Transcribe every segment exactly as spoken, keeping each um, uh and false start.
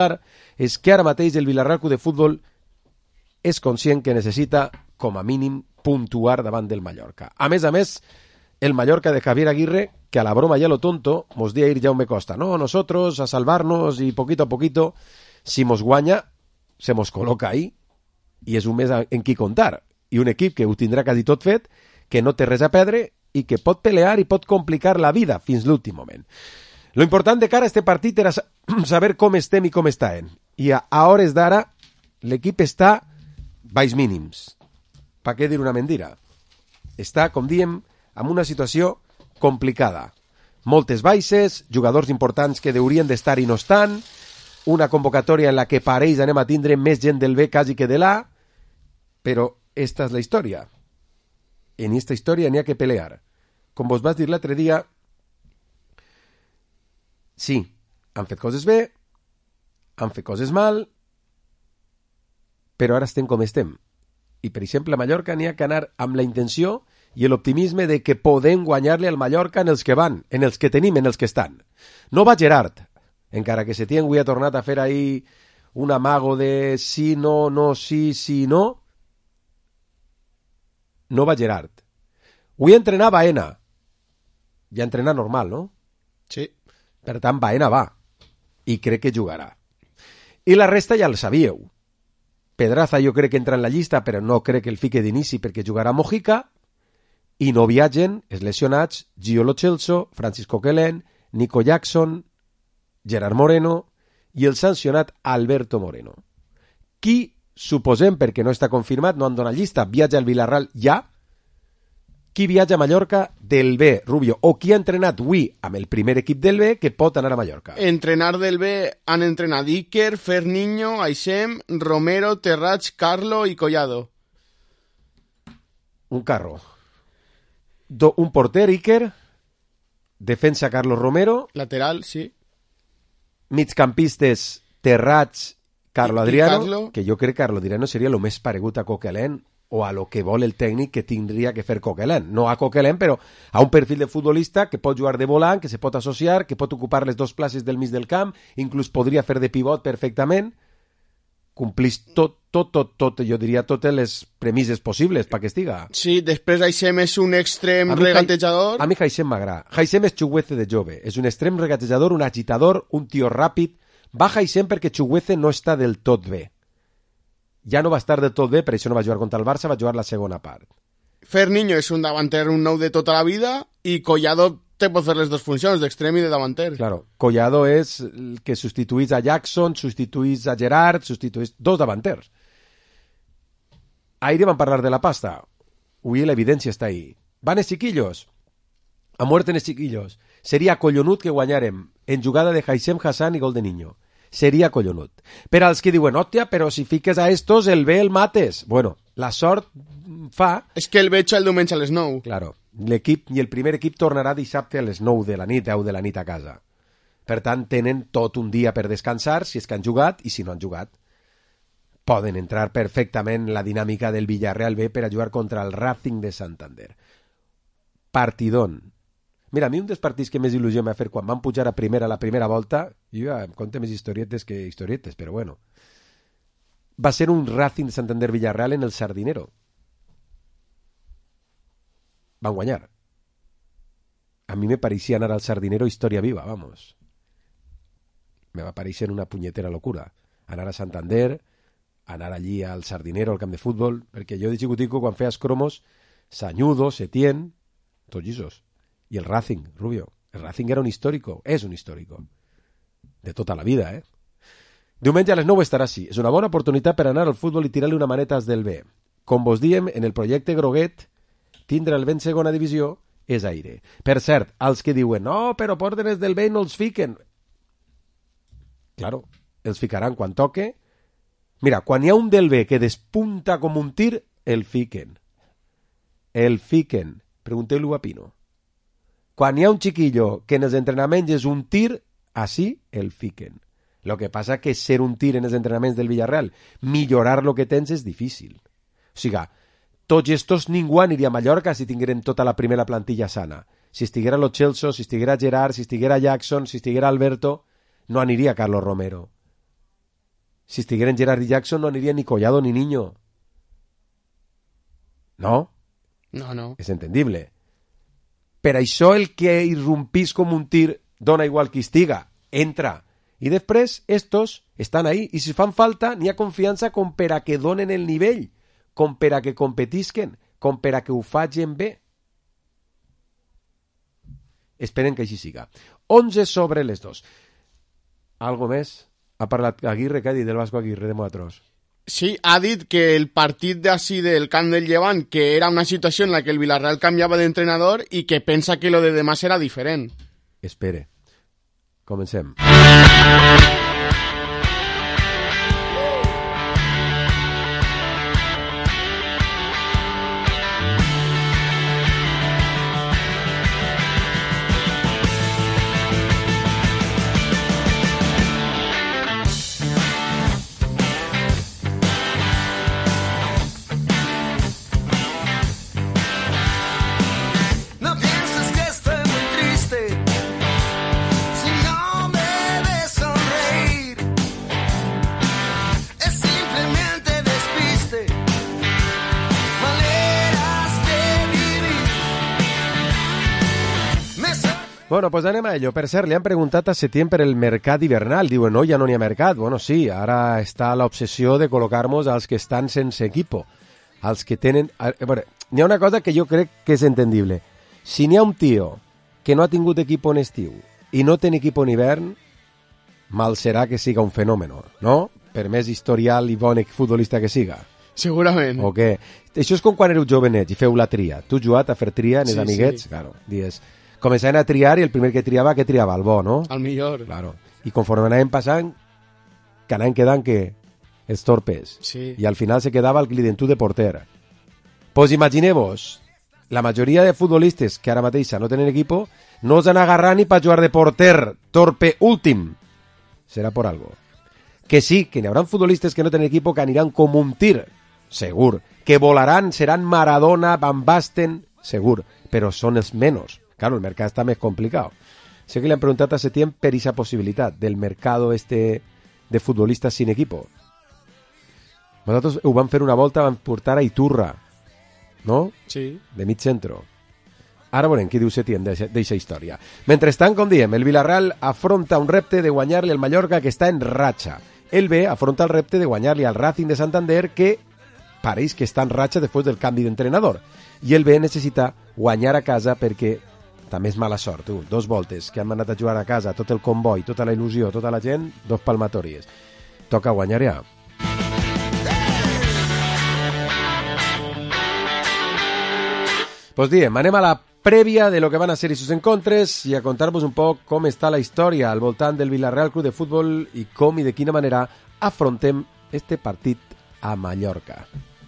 és que ara mateix el Villarreal Club de Futbol és conscient que necessita, com a mínim, puntuar davant del Mallorca. A més a més, el Mallorca de Javier Aguirre, que a la broma y a lo tonto, mos di a ir Jaume Costa. No, nosotros a salvarnos y poquito a poquito, si mos guanya, se mos col·loca ahí i és un mes en qui contar. I un equip que ho tindrà quasi tot fet, que no té res a perdre i que pot pelear i pot complicar la vida fins l'últim moment. Lo important de cara a este partit era saber com estem i com estem. I a, a hores d'ara l'equip està baix mínims. Pa què dir una mentira? Està, com diem, en una situació complicada. Moltes baixes, jugadors importants que haurien d'estar i no estan, una convocatòria en la que pareix anem a tindre més gent del B quasi que de l'A, però esta és la història. En esta història n'hi ha que pelear. Com vos vas dir l'altre dia, sí, han fet coses bé, han fet coses mal, però ara estem com estem. I, per exemple, a Mallorca n'hi ha que anar amb la intenció i l'optimisme de que podem guanyar-li al Mallorca en els que van, en els que tenim, en els que estan. No va Gerard, encara que Setién avui ha tornat a fer ahí un amago de sí, no, no, sí, sí, no. No va Gerard. Avui entrenar Baena. Ja entrenar normal, no? Sí. Per tant, Baena va. I crec que jugarà. I la resta ja el sabíeu. Pedraza jo crec que entra en la llista, però no crec que el fique d'inici perquè jugarà Mojica. I no viatgen, els lesionats, Gio Lo Celso, Francisco Quelén, Nico Jackson, Gerard Moreno i el sancionat Alberto Moreno. Qui, suposem, perquè no està confirmat, no han donat llista, viatja al Villarreal ja? Qui viatja a Mallorca del B, Rubio? O qui ha entrenat avui amb el primer equip del B que pot anar a Mallorca? Entrenar del B han entrenat Iker, Ferniño, Aissem, Romero, Terrats, Carlo i Collado. Un carro. Do, un porter, Iker. Defensa, Carlos Romero. Lateral, sí. Migcampistes, Terrats, Carlo Adriano, Carlo. que jo crec que Carlo Adriano seria el més paregut a Coquelin o a lo que vol el tècnic que tindria que fer Coquelin. No a Coquelin, però a un perfil de futbolista que pot jugar de volant, que se pot associar, que pot ocupar les dues places del mig del camp, inclús podria fer de pivot perfectament. Complís tot, tot, tot, tot, jo diria totes les premisses possibles perquè estiga. Sí, després Aissem és un extrem regatejador. A mi Aissem m'agrada. Aissem és Chuguece de jove. És un extrem regatejador, un agitador, un tio ràpid. Va Aissem perquè Chuguece no està del tot bé. Ja no va estar del tot bé, per això no va jugar contra el Barça, va jugar la segona part. Ferniño és un davanter, un nou de tota la vida, i Collado te pot fer les dues funcions, d'extrem i de davanter. Claro, Collado és el que substituís a Jackson, substituís a Gerard, substituís dos davanters. Ahir van parlar de la pasta. Avui l'evidència està ahí. Van els chiquillos. A muerte en els chiquillos. Seria collonut que guanyarem en jugada de Aissem, Hassan i gol de Niño. Seria collonut. Per als que diuen, hòstia, però si fiques a estos, el B el mates. Bueno, la sort fa... És que el veig el diumenge a les nou. Claro, l'equip i el primer equip tornarà dissabte a les nou de la nit, deu de la nit a casa. Per tant, tenen tot un dia per descansar, si és que han jugat, i si no han jugat. Poden entrar perfectament en la dinàmica del Villarreal B per a jugar contra el Racing de Santander. Partidón. Mira, a mi un dels partits que més il·lusió m'ha fet quan van pujar a primera la primera volta, jo ja em conto més historietes que historietes, però bueno, va ser un Racing de Santander Villarreal en el Sardinero. Van guanyar. A mi me parecía anar al Sardinero historia viva, vamos. Me va parecer una punyetera locura. Anar a Santander, anar allí al Sardinero, al camp de futbol, perquè jo de xicutico, quan feies cromos, Sañudo, Setién, tots llisos. I el Racing, Rubio. El Racing era un històrico, és un històrico. De tota la vida, eh? Diumenge a les nou estarà així. És una bona oportunitat per anar al futbol i tirar-li una maneta als del B. Com vos diem, en el projecte Groguet, tindre el B en segona divisió és aire. Per cert, als que diuen, no, però porten els del B i no els fiquen. Claro, els ficaran quan toque. Mira, quan hi ha un del B que despunta com un tir, el fiquen. El fiquen. Pregunteu-lo a Pino. Quan hi ha un chiquillo que en els entrenaments és un tir, així el fiquen. Lo que passa que ser un tir en els entrenaments del Villarreal, millorar lo que tens és difícil. O sigui, tots estos ningú aniria a Mallorca si tingueren tota la primera plantilla sana. Si estiguera Lo Celso, si estiguera Gerard, si estiguera Jackson, si estiguera Alberto, no aniria Carlos Romero. Si estigueren Gerard i Jackson no aniria ni Collado ni Niño. No? No, no. És entendible. Per això el que irrompís com un tir dona igual qui estiga. Entra. I després, estos estan ahí. I si fan falta, n'hi ha confiança com per a que donen el nivell, com per a que competisquen, com per a que ho facin bé. Esperen que així siga. onze sobre les dos. Algo més? Ha parlat Aguirre, què ha dit el Vasco Aguirre de Moatros? Sí, ha dit que el partit d'ací del camp del Llevant, que era una situació en la que el Villarreal canviava d'entrenador i que pensa que lo de demà serà diferent. Espere. Comencem. Bueno, pues anem a ello. Per cert, li han preguntat a Setién per el mercat hivernal. Diuen, no, ja no n'hi ha mercat. Bueno, sí, ara està l'obsessió de col·locar-nos als que estan sense equipo. Als que tenen... A veure, n'hi ha una cosa que jo crec que és entendible. Si n'hi ha un tio que no ha tingut equipo en estiu i no té equipo en hivern, mal serà que siga un fenomen, no? Per més historial i bon futbolista que siga. Segurament. O què? Això és com quan éreu jovenets i feu la tria. Tu has jugat a fer tria en els Sí, amiguets? sí. Claro, dies... Començaven a triar i el primer que triava, que triava? El bo, no? Al millor. Claro. I conforme anaven passant, que anaven quedant que els torpes. Sí. I al final se quedava el clientú de porter. Pues imagineu-vos, la majoria de futbolistes que ara mateix no tenen equipo no els han agarrat ni per jugar de porter, torpe últim. Serà por algo. Que sí, que n'hi haurà futbolistes que no tenen equipo que aniran com un tir, segur. Que volaran, seran Maradona, Van Basten, segur. Però són els menys. Claro, el mercat està més complicat. Sé que li han preguntat a Setién per aquesta possibilitat del mercado este de futbolistes sin equipo. Nosaltres ho vam fer una volta, vam portar a Iturra, no? Sí. De mig centro. Ara veurem què diu Setién d'aquesta història. Mentrestant, com diem, el Villarreal afronta un repte de guanyar-li al Mallorca que està en ratxa. El B afronta el repte de guanyar-li al Racing de Santander que pareix que està en ratxa després del canvi d'entrenador. I el B necessita guanyar a casa perquè també és mala sort, tu. Dos voltes que han manat a jugar a casa, tot el comboi, tota la il·lusió, tota la gent, dos palmatòries. Toca guanyar ja. Pues diem, anem a la prèvia de lo que van a ser sus encontres i a contar-vos un poc com està la història al voltant del Villarreal Club de Futbol i com i de quina manera afrontem este partit a Mallorca.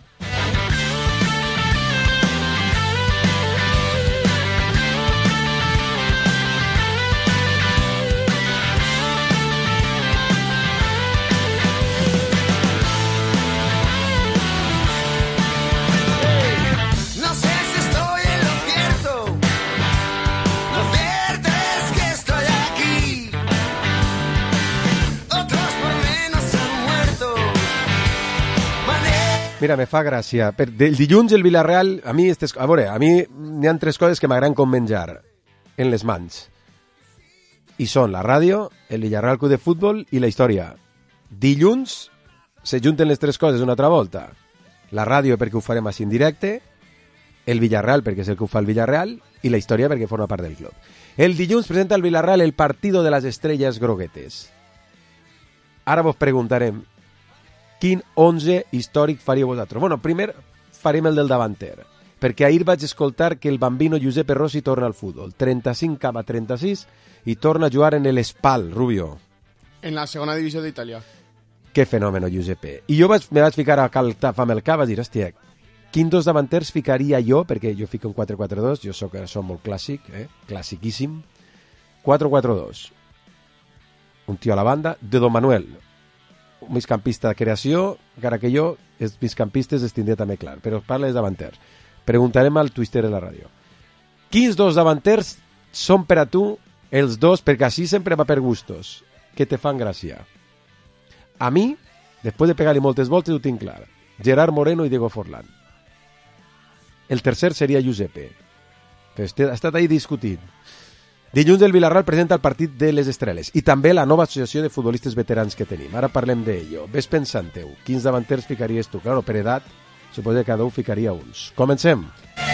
Mira, me fa gràcia. Per, del dilluns el Villarreal, a mi, estes, a veure, a mi n'hi ha tres coses que m'agraden com menjar en les mans. I són la ràdio, el Villarreal Club de Futbol i la història. Dilluns se junten les tres coses una altra volta. La ràdio perquè ho farem així en directe, el Villarreal perquè és el que ho fa el Villarreal i la història perquè forma part del club. El dilluns presenta el Villarreal el partido de les estrelles groguetes. Ara vos preguntarem quin onze històric faríeu vosaltres? Bueno, primer farem el del davanter, perquè ahir vaig escoltar que el bambino Giuseppe Rossi torna al futbol. trenta-cinc coma trenta-sis i torna a jugar en el Spal, Rubio. En la segona divisió d'Itàlia. Que fenòmeno, Giuseppe. I jo vaig, me vaig ficar a caltar amb el cap, vaig dir, hòstia, quins dos davanters ficaria jo, perquè jo fico en quatre quatre dos, jo soc, soc molt clàssic, eh? Classiquíssim. quatre quatre dos. Un tio a la banda, de Don Manuel, un migcampista de creació, encara que jo, els migcampistes els tindria també clar, però parla dels davanters. Preguntarem al twister de la ràdio. Quins dos davanters són per a tu els dos, perquè així sempre va per gustos, que te fan gràcia? A mi, Després de pegar-li moltes voltes ho tinc clar. Gerard Moreno i Diego Forlán. El tercer seria Giuseppe. Però ha estat ahí discutint. Dilluns el Villarreal presenta el partit de les Estreles i també la nova associació de futbolistes veterans que tenim. Ara parlem d'ello. Ves pensant-ho. Quins davanters ficaries tu? Claro, per edat, suposo que cada un ficaria uns. Comencem.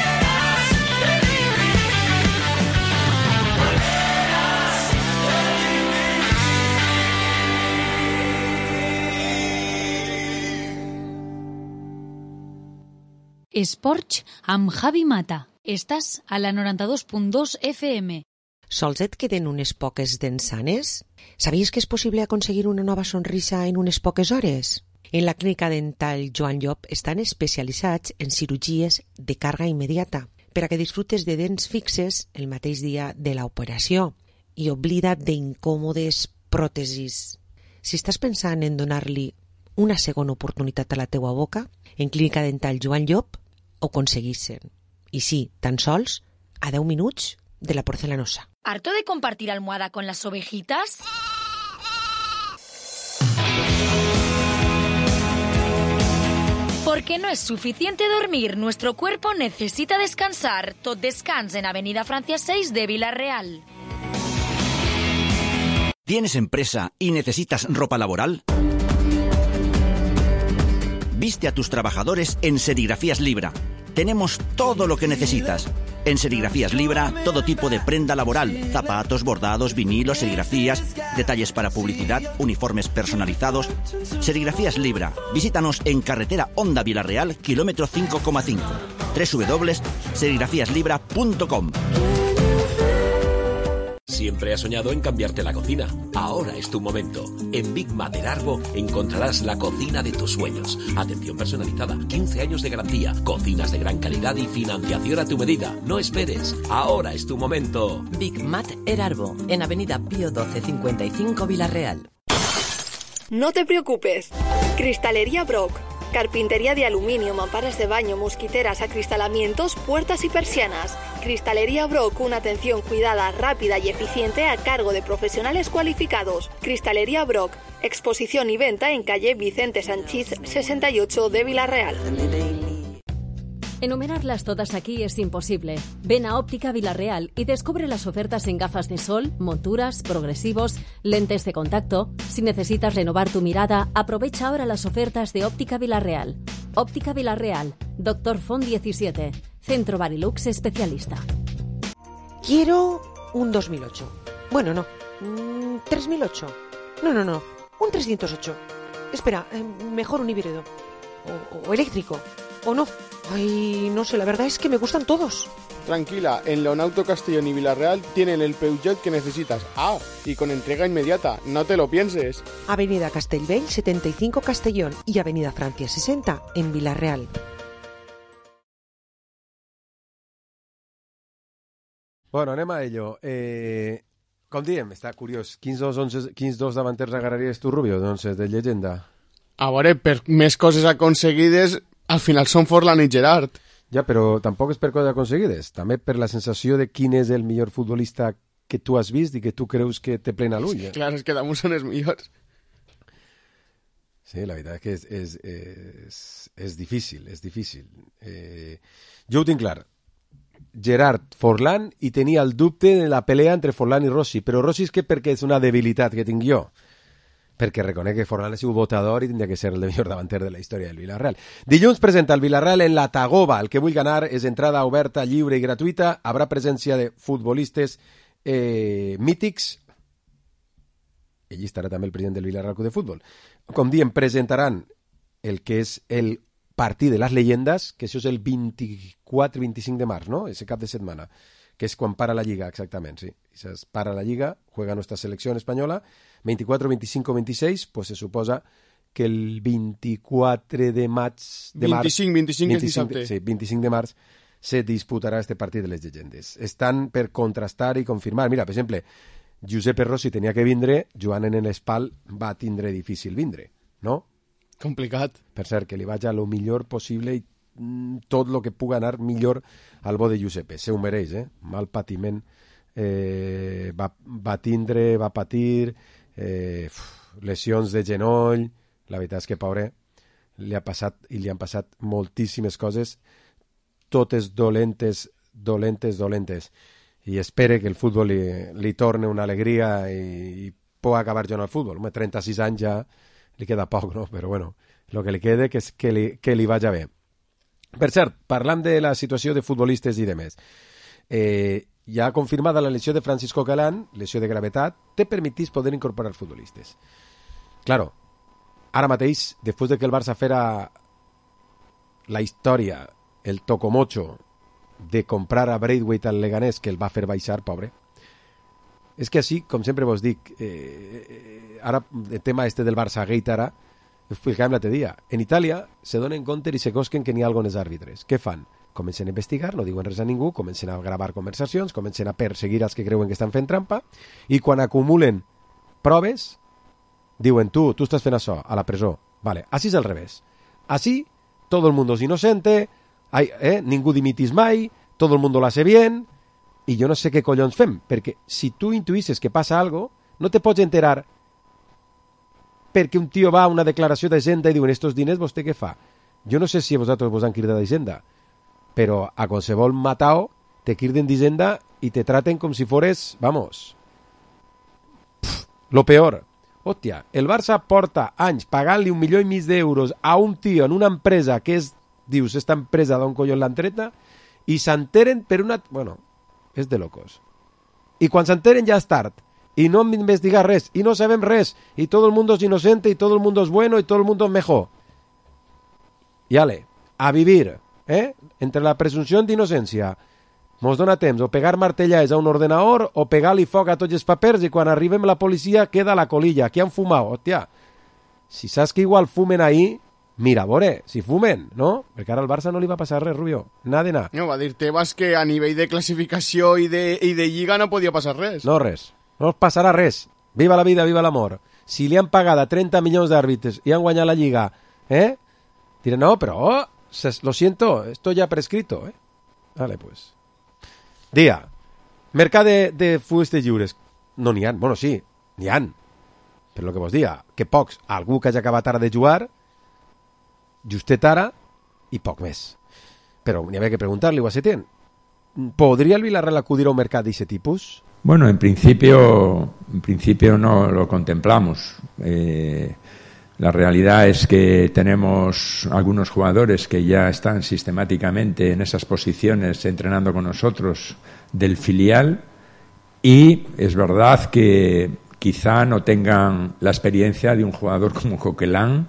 Esports amb Javi Mata. Estàs a la noranta-dos punt dos F M. Sols et queden unes poques dents sanes? Sabies que és possible aconseguir una nova sonrisa en unes poques hores? En la clínica dental Joan Llop estan especialitzats en cirurgies de càrrega immediata per a que disfrutes de dents fixes el mateix dia de l'operació i oblida't d'incòmodes pròtesis. Si estàs pensant en donar-li una segona oportunitat a la teua boca, en clínica dental Joan Llop ho aconseguissin. I sí, tan sols a deu minuts de la porcelanosa. ¿Harto de compartir almohada con las ovejitas? Porque no es suficiente dormir, nuestro cuerpo necesita descansar. Tot descans en Avenida Francia seis de Villarreal. ¿Tienes empresa y necesitas ropa laboral? Viste a tus trabajadores en Serigrafías Libra. Tenemos todo lo que necesitas. En Serigrafías Libra, todo tipo de prenda laboral, zapatos, bordados, vinilos, serigrafías, detalles para publicidad, uniformes personalizados. Serigrafías Libra. Visítanos en carretera Honda Villarreal, kilómetro cinco coma cinco. doble u doble u doble u punto serigrafías libra punto com. Siempre has soñado en cambiarte la cocina. Ahora es tu momento. En Big Mat Erarbo encontrarás la cocina de tus sueños. Atención personalizada, quince años de garantía, cocinas de gran calidad y financiación a tu medida. No esperes. Ahora es tu momento. Big Mat Erarbo, en Avenida Pío doce cincuenta y cinco Villarreal. No te preocupes. Cristalería Brock. Carpintería de aluminio, mamparas de baño, mosquiteras, acristalamientos, puertas y persianas. Cristalería Brock, una atención cuidada, rápida y eficiente a cargo de profesionales cualificados. Cristalería Brock, exposición y venta en calle Vicente Sanchís sesenta y ocho de Villarreal. Enumerarlas todas aquí es imposible. Ven a Óptica Villarreal y descubre las ofertas en gafas de sol, monturas, progresivos, lentes de contacto. Si necesitas renovar tu mirada, aprovecha ahora las ofertas de Óptica Villarreal. Óptica Villarreal, Doctor Font diecisiete, Centro Barilux especialista. Quiero un dos mil ocho. Bueno, no. Mm, tres mil ocho. No, no, no. Un trescientos ocho. Espera, eh, mejor un híbrido. O, o eléctrico. O no. Ay, no sé, la verdad es que me gustan todos. Tranquila, en Leonauto Castellón y Villarreal tienen el Peugeot que necesitas. Ah, y con entrega inmediata, no te lo pienses. Avenida Castellbell setenta y cinco Castellón y Avenida Francia sesenta en Villarreal. Bueno, anem a ello. Eh, com diem, està curiós. Quins dos, onze, quins dos davanters agarraries tu, Rubio, doncs, de llegenda? A veure, per més coses aconseguides, al final són Forlán i Gerard. Ja, però tampoc és per coses aconseguides. També per la sensació de quin és el millor futbolista que tu has vist i que tu creus que té plena l'ull. Sí, clar, és que damunt són els millors. Sí, la veritat és que és, és, és, és difícil, és difícil. Eh, jo ho tinc clar. Gerard, Forlán, i tenia el dubte de la pelea entre Forlán i Rossi, però Rossi és que perquè és una debilitat que tinc jo. Perquè reconec que Forlán ha sigut votador i tindria que ser el millor davanter de la història del Villarreal. Dilluns presenta el Villarreal en la Tagoba. El que vulgui anar és entrada oberta, lliure i gratuïta. Habrà presència de futbolistes eh, mítics. Allí estarà també el president del Villarreal Club de Futbol. Com diem, presentaran el que és el partit de les llegendes, que això és el vint-i-quatre vint-i-cinc de març, ¿no? Ese cap de setmana, que és quan para la Lliga, exactament, sí. Es para la Lliga, juega nuestra selección española, veinticuatro, veinticinco, veintiséis, pues se suposa que el vint-i-quatre de maig... De vint-i-cinc, vint-i-cinc és dissabte. Sí, vint-i-cinc de març se disputarà este partit de les llegendes. Estan per contrastar i confirmar. Mira, per exemple, Giuseppe Rossi tenia que vindre, Joan en l'Espal va tindre difícil vindre, no? Complicat. Per cert, que li vaig a lo millor possible i tot el que puga anar millor al bo de Giuseppe. Se ho mereix, eh? Mal patiment. Eh, va, va tindre, va patir... Eh, lesions de genoll, La veritat és que, pobre, li ha passat i li han passat moltíssimes coses, totes dolentes, dolentes, dolentes. I espere que el futbol li, li torne una alegria i, i pugui acabar jugant al futbol. Home, trenta-sis anys ja li queda poc, no? Però bueno, el que li quede que és que li, que li vagi bé. Per cert, parlant de la situació de futbolistes i de més, eh, ja confirmada la lesió de Francisco Coquelin, lesió de gravetat, te permetís poder incorporar futbolistes. Claro, ara mateix, després de que el Barça fera la història, el tocomocho de comprar a Braithwaite al Leganés, que el va fer baixar, pobre, és que així, com sempre vos dic, eh, ara el tema este del Barça Gate ara, ho explicàvem l'altre dia, en Itàlia se donen compte i se cosquen que n'hi ha alguns àrbitres. Què fan? Comencen a investigar, no diuen res a ningú, comencen a gravar conversacions, comencen a perseguir els que creuen que estan fent trampa, i quan acumulen proves, diuen, tu, tu estàs fent això, a la presó. Vale, així és al revés. Així, tot el mundo és inocente, hay, eh, ningú dimitis mai, tot el mundo lo hace bien, i jo no sé què collons fem, perquè si tu intuïsses que passa algo, no te pots enterar perquè un tio va a una declaració d'Hisenda i diuen, estos diners vostè què fa? Jo no sé si a vosaltres vos han cridat d'Hisenda, però a qualsevol matao te criden d'Hisenda i te traten com si fores, vamos, pff, lo peor. Hòstia, el Barça porta anys pagant-li un milió i mig d'euros a un tio en una empresa que és, dius, esta empresa d'on collons l'han treta, i s'enteren per una... Bueno, és de locos. I quan s'enteren ja és tard, i no hem d'investigar res, i no sabem res, i tot el mundo és inocente, i tot el mundo és bueno, i tot el mundo és mejor. I ale, a vivir, eh? Entre la presumpció d'innocència, mos dona temps o pegar martellades a un ordenador o pegar-li foc a tots els papers i quan arribem la policia queda la colilla. Qui han fumat? Hòstia, si saps que igual fumen ahí, mira, veure, si fumen, no? Perquè ara al Barça no li va passar res, Rubio. Nada de nada. No, va dir Tebas que a nivell de classificació i de, i de lliga no podia passar res. No, res. No us passarà res. Viva la vida, viva l'amor. Si li han pagat a trenta milions d'àrbitres i han guanyat la lliga, eh? Diran, no, però, oh, lo siento, esto ya prescrito, eh? Vale, pues... Dia, mercat de, de futbolistes lliures. No n'hi ha, bueno, sí, n'hi ha. Però el que vos dia, que pocs, algú que hagi acabat ara de jugar, justet ara, i poc més. Però n'hi havia que preguntar-li a Setién. ¿Podría el Villarreal acudir a un mercat d'aquest tipus? Bueno, en principio, en principio no lo contemplamos. Eh, la realidad es que tenemos algunos jugadores que ya están sistemáticamente en esas posiciones entrenando con nosotros del filial y es verdad que quizá no tengan la experiencia de un jugador como Coquelin,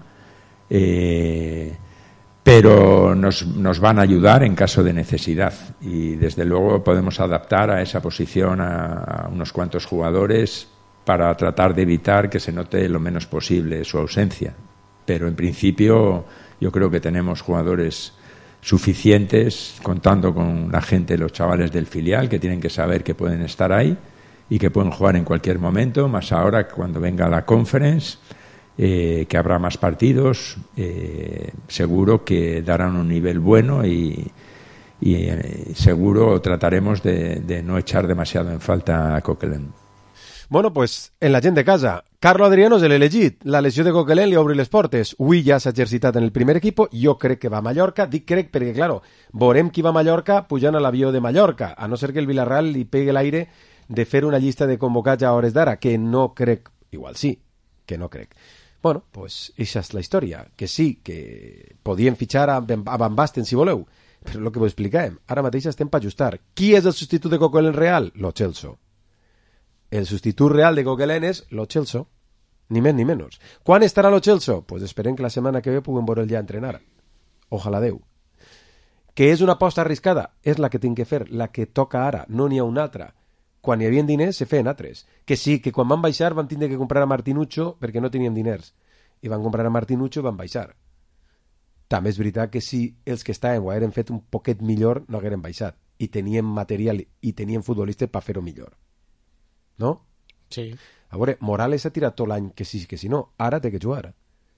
eh, pero nos, nos van a ayudar en caso de necesidad y desde luego podemos adaptar a esa posición a, a unos cuantos jugadores para tratar de evitar que se note lo menos posible su ausencia. Pero en principio yo creo que tenemos jugadores suficientes, contando con la gente, los chavales del filial, que tienen que saber que pueden estar ahí y que pueden jugar en cualquier momento, más ahora cuando venga la Conference, eh, que habrá más partidos, eh, seguro que darán un nivel bueno y, y eh, seguro trataremos de, de no echar demasiado en falta a Coquelin. Bueno, pues en la gent de casa, Carlo Adriano és l'elegit. La lesió de Coquelin li obri les portes. Avui ja s'ha exercitat en el primer equip. Jo crec que va a Mallorca. Dic crec perquè, claro, veurem qui va a Mallorca pujant a l'avió de Mallorca, a no ser que el Villarreal li pegui l'aire de fer una llista de convocats a hores d'ara, que no crec. Igual sí, que no crec. Bueno, pues eixa és la història. Que sí, que podien fitxar a, a Van Basten, si voleu. Però el que vos explicàvem, ara mateix estem per ajustar. Qui és el substitut de Coquelin real? Lo Celso. El substitut real de Coquelin és Lo Celso, ni més ni menys. Quan estarà Lo Celso? Pues esperem que la setmana que ve puguem veure'l ja entrenar. Ojalà Déu. Que és una aposta arriscada? És la que tinc que fer, la que toca ara, no n'hi ha una altra. Quan hi havia diners se feien altres. Que sí, que quan van baixar van tindre que comprar a Martinuccio perquè no teníem diners. I van comprar a Martinuccio i van baixar. També és veritat que si els que estaven ho hagueren fet un poquet millor no hagueren baixat. I teníem material i teníem futbolistes per fer-ho millor. No? Sí. A veure, Morales ha tirat tot l'any que sí, que si no, ara té que jugar.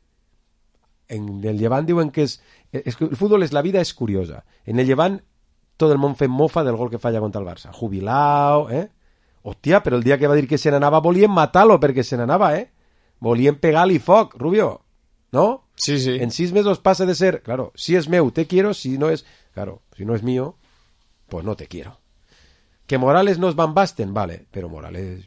En el Llevant diuen que és, és que el futbol és, la vida és curiosa. En el Llevant tot el món fent mofa del gol que falla contra el Barça. Jubilao, eh? Hòstia, però el dia que va dir que se n'anava volien matar-lo perquè se n'anava, eh? Volien pegar-li foc, Rubio. ¿no? Sí, sí. En seis meses pasa de ser, claro, si es meu, te quiero, si no es, claro, si no es mío, pues no te quiero. Que Morales no es Van Basten, vale, pero Morales,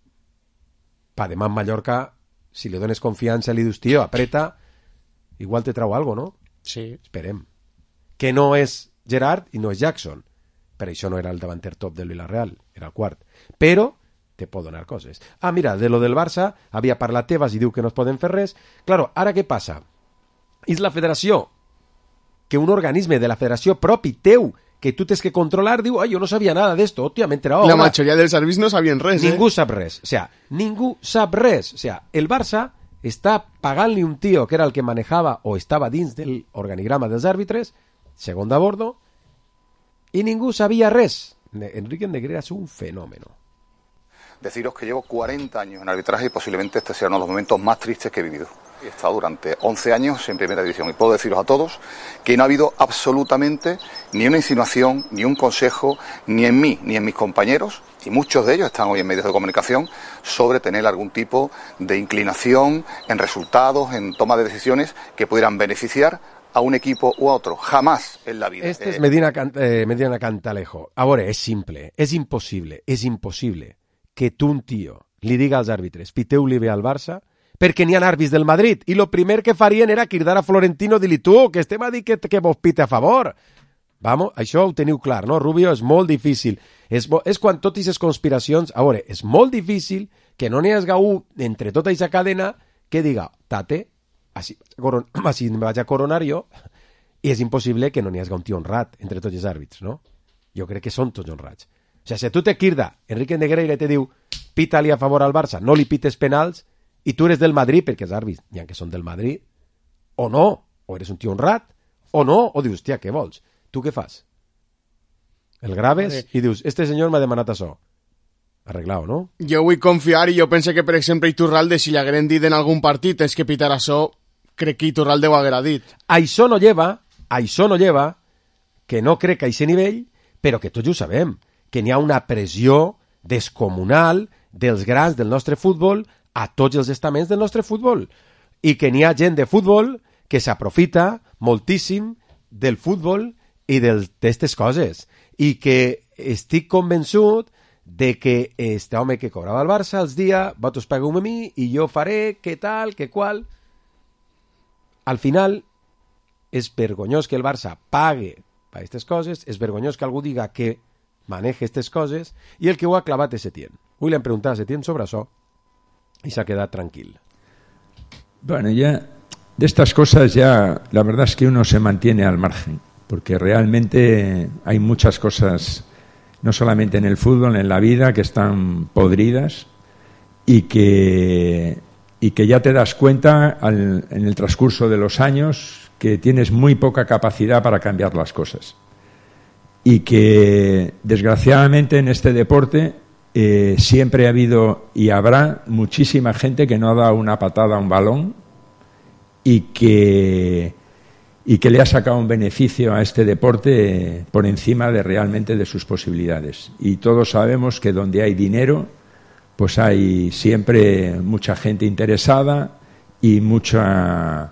pa demás Mallorca, si le dones confiança, li dius, tío, apreta, igual te trau algo, no? Sí. Esperem. Que no és Gerard i no és Jackson. Per això no era el davanter top del Villarreal, era el quart. Però te pot donar coses. Ah, mira, de lo del Barça, havia parlat Tebas i diu que no es poden fer res. Claro, ara què passa? És la federació, que un organisme de la federació propi teu, que tu tens que controlar, diu, ai, jo no sabia nada d'esto, hòstia, m'he enterat. La majoria dels àrbits no sabien res, Ningú eh? sap res. O sea, ningú sap res. O sea, el Barça està pagant-li un tio que era el que manejava o estava dins del organigrama dels àrbitres, segon de bordo, y ningú sabía res. Enrique Negreira es un fenómeno. Deciros que llevo cuarenta años en arbitraje y posiblemente este sea uno de los momentos más tristes que he vivido. He estado durante once años en primera división y puedo deciros a todos que no ha habido absolutamente ni una insinuación, ni un consejo, ni en mí, ni en mis compañeros, y muchos de ellos están hoy en medios de comunicación, sobre tener algún tipo de inclinación en resultados, en toma de decisiones que pudieran beneficiar a un equipo u a otro. Jamás en la vida. Este es Medina, eh, Medina Cantalejo. Ahora, es simple, es imposible, es imposible que tu un tio li diga als àrbitres piteu-li bé al Barça perquè n'hi ha àrbits del Madrid i lo primer que farien era cridar a Florentino dir-li tu, que estem a dir que, que vos pite a favor. Vamos, això ho teniu clar, no, Rubio? És molt difícil. És, és quan totes aquestes conspiracions... A veure, és molt difícil que no n'hi hagi un entre tota aquesta cadena que diga, tate, així, així me vaig a coronar jo, i és impossible que no n'hi hagi un tio honrat entre tots els àrbits, no? Jo crec que són tots honrats. O sigui, si tu te quirda, Enrique Negreira te diu, pita-li a favor al Barça, no li pites penals, i tu eres del Madrid, perquè els àrbits n'hi ha que són del Madrid, o no, o eres un tio honrat, o no, o dius, tia, què vols? Tu què fas? El graves vale. I dius, este senyor m'ha demanat això. Arreglado, no? Jo vull confiar i jo pense que, per exemple, Iturralde, si li hagueren dit en algun partit és que pitar això, crec que Iturralde ho haguera dit. Això no lleva, això no lleva, que no crec a aquest nivell, però que tots ho sabem, que n'hi ha una pressió descomunal dels grans del nostre futbol a tots els estaments del nostre futbol i que n'hi ha gent de futbol que s'aprofita moltíssim del futbol i d'aquestes coses i que estic convençut de que este home que cobrava el Barça els dia, vosaltres pagueu a mi i jo faré, que tal, que qual. Al final és vergonyós que el Barça pague per aquestes coses, és vergonyós que algú diga que maneja aquestes coses i el que ho ha clavat és Setién. Avui li hem preguntat a Setién sobre això y se ha quedado tranquilo. Bueno, ya de estas cosas ya la verdad es que uno se mantiene al margen, porque realmente hay muchas cosas, no solamente en el fútbol, en la vida, que están podridas y que, y que ya te das cuenta al, en el transcurso de los años que tienes muy poca capacidad para cambiar las cosas. Y que desgraciadamente en este deporte Eh, siempre ha habido y habrá muchísima gente que no ha dado una patada a un balón y que, y que le ha sacado un beneficio a este deporte eh, por encima de realmente de sus posibilidades. Y todos sabemos que donde hay dinero, pues hay siempre mucha gente interesada y mucha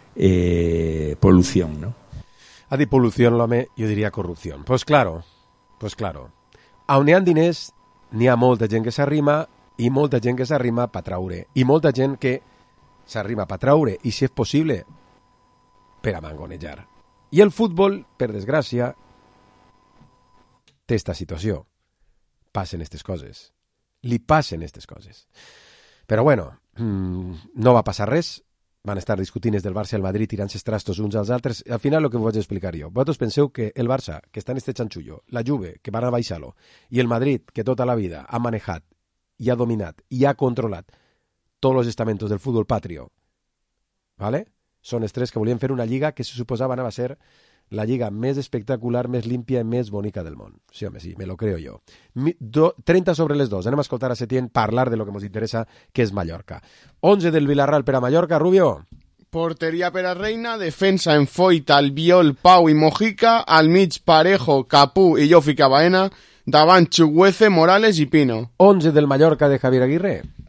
eh, polución, ¿no? A dir polución, l'home, jo diria corrupció. Pues claro, pues claro. A on hi ha diners n'hi ha molta gent que s'arrima i molta gent que s'arrima per traure i molta gent que s'arrima per traure i, si és possible, per a mangonejar. I el futbol, per desgràcia, té esta situació. Passen aquestes coses. Li passen aquestes coses. Però bueno, no va passar res. Van estar discutint des del Barça i el Madrid tirant-se trastos uns als altres. Al final, el que us vaig explicar jo. Vosaltres penseu que el Barça, que està en este chanchullo, la Juve, que van a baixar-lo, i el Madrid, que tota la vida ha manejat i ha dominat i ha controlat tots els estamentos del futbol patrio, ¿vale? Són els tres que volien fer una lliga que se suposava anava a ser la lliga més espectacular, més límpia i més bonica del món. Sí, home, sí, me lo creo yo. trenta sobre les dos. Anem a escoltar a Setién parlar de lo que ens interessa, que és Mallorca. onze del Villarreal per a Mallorca, Rubio. Porteria per a Reina, defensa en Foita, Albiol, Pau i Mojica, al mig Parejo, Capú i Jofi Baena, davant Chuguece, Morales i Pino. onze del Mallorca de Javier Aguirre.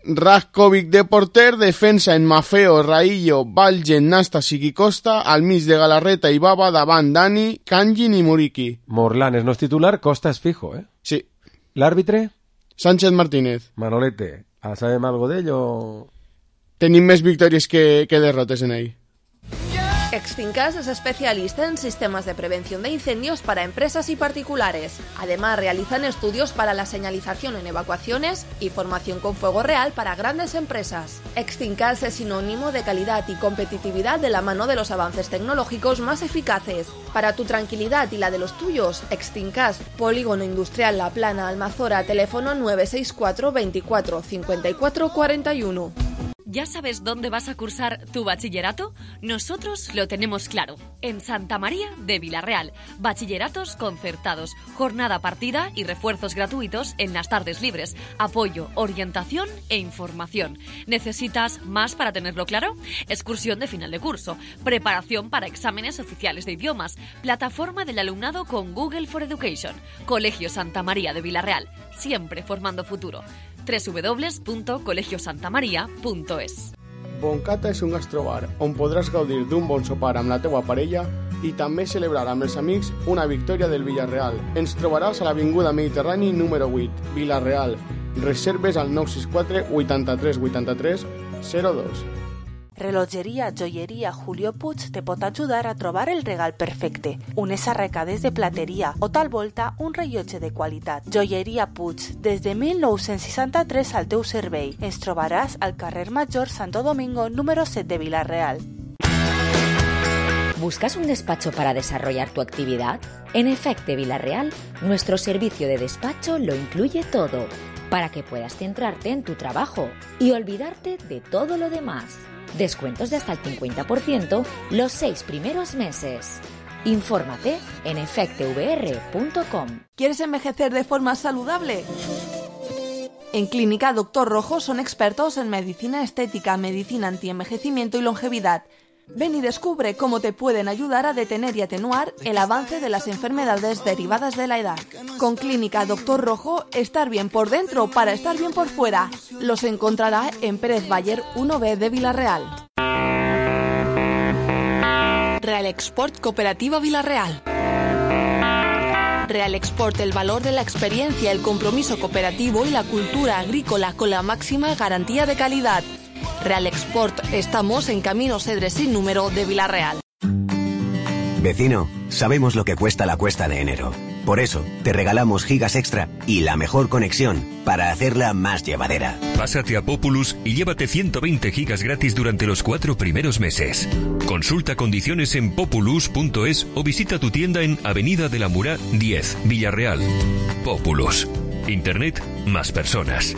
Rajkovic de porter, defensa en Mafeo, Raillo, Valgen, Nastas i Costa, al mig de Galarreta i Baba, davant Dani, Kanjin i Muriqui. Morlanes no es titular, Costa es fijo, ¿eh? Sí. ¿L'àrbitre? Sánchez Martínez. Manolete, ¿sabem algo de ello? Tenim més victòries que, que derrotes en ell. Extincas es especialista en sistemas de prevención de incendios para empresas y particulares. Además, realizan estudios para la señalización en evacuaciones y formación con fuego real para grandes empresas. Extincas es sinónimo de calidad y competitividad de la mano de los avances tecnológicos más eficaces. Para tu tranquilidad y la de los tuyos, Extincas, Polígono Industrial La Plana, Almazora, teléfono nueve seis cuatro veinticuatro cincuenta y cuatro cuarenta y uno. ¿Ya sabes dónde vas a cursar tu bachillerato? Nosotros lo tenemos claro. En Santa María de Vilarreal. Bachilleratos concertados, jornada partida y refuerzos gratuitos en las tardes libres. Apoyo, orientación e información. ¿Necesitas más para tenerlo claro? Excursión de final de curso. Preparación para exámenes oficiales de idiomas. Plataforma del alumnado con Google for Education. Colegio Santa María de Vilarreal. Siempre formando futuro. doble u doble u doble u punto colegio santa maria punto es. Boncata és un gastrobar on podràs gaudir d'un bon sopar amb la teua parella i també celebrar amb els amics una victòria del Villarreal. Ens trobaràs a l'Avinguda Mediterrani número vuit, Vilarreal. Reserves al nou sis quatre vuitanta-tres vuitanta-tres zero dos. Relojeria Joieria Julio Puig te pot ajudar a trobar el regal perfecte. Unes arracades de plateria o tal volta un rellotge de qualitat. Joieria Puig, des de mil nou-cents seixanta-tres al teu servei. Ens trobaràs al carrer Major Santo Domingo número set de Vilarreal. ¿Buscas un despacho para desarrollar tu actividad? En Efecte Vilarreal, nuestro servicio de despacho lo incluye todo, para que puedas centrarte en tu trabajo y olvidarte de todo lo demás. Descuentos de hasta el cincuenta por ciento los seis primeros meses. Infórmate en efecte v r punto com. ¿Quieres envejecer de forma saludable? En Clínica Doctor Rojo son expertos en medicina estética, medicina antienvejecimiento y longevidad. Ven y descubre cómo te pueden ayudar a detener y atenuar el avance de las enfermedades derivadas de la edad. Con Clínica Doctor Rojo, estar bien por dentro para estar bien por fuera. Los encontrará en Pérez Bayer uno B de Vilarreal. Real Export Cooperativa Vilarreal. Real Export, el valor de la experiencia, el compromiso cooperativo y la cultura agrícola con la máxima garantía de calidad. Real Export, estamos en Camino Cedres sin número de Vilarreal. Vecino, sabemos lo que cuesta la cuesta de enero. Por eso, te regalamos gigas extra y la mejor conexión para hacerla más llevadera. Pásate a Populus y llévate ciento veinte gigas gratis durante los cuatro primeros meses. Consulta condiciones en populus punto es o visita tu tienda en Avenida de la Murá diez, Villarreal. Populus. Internet más personas.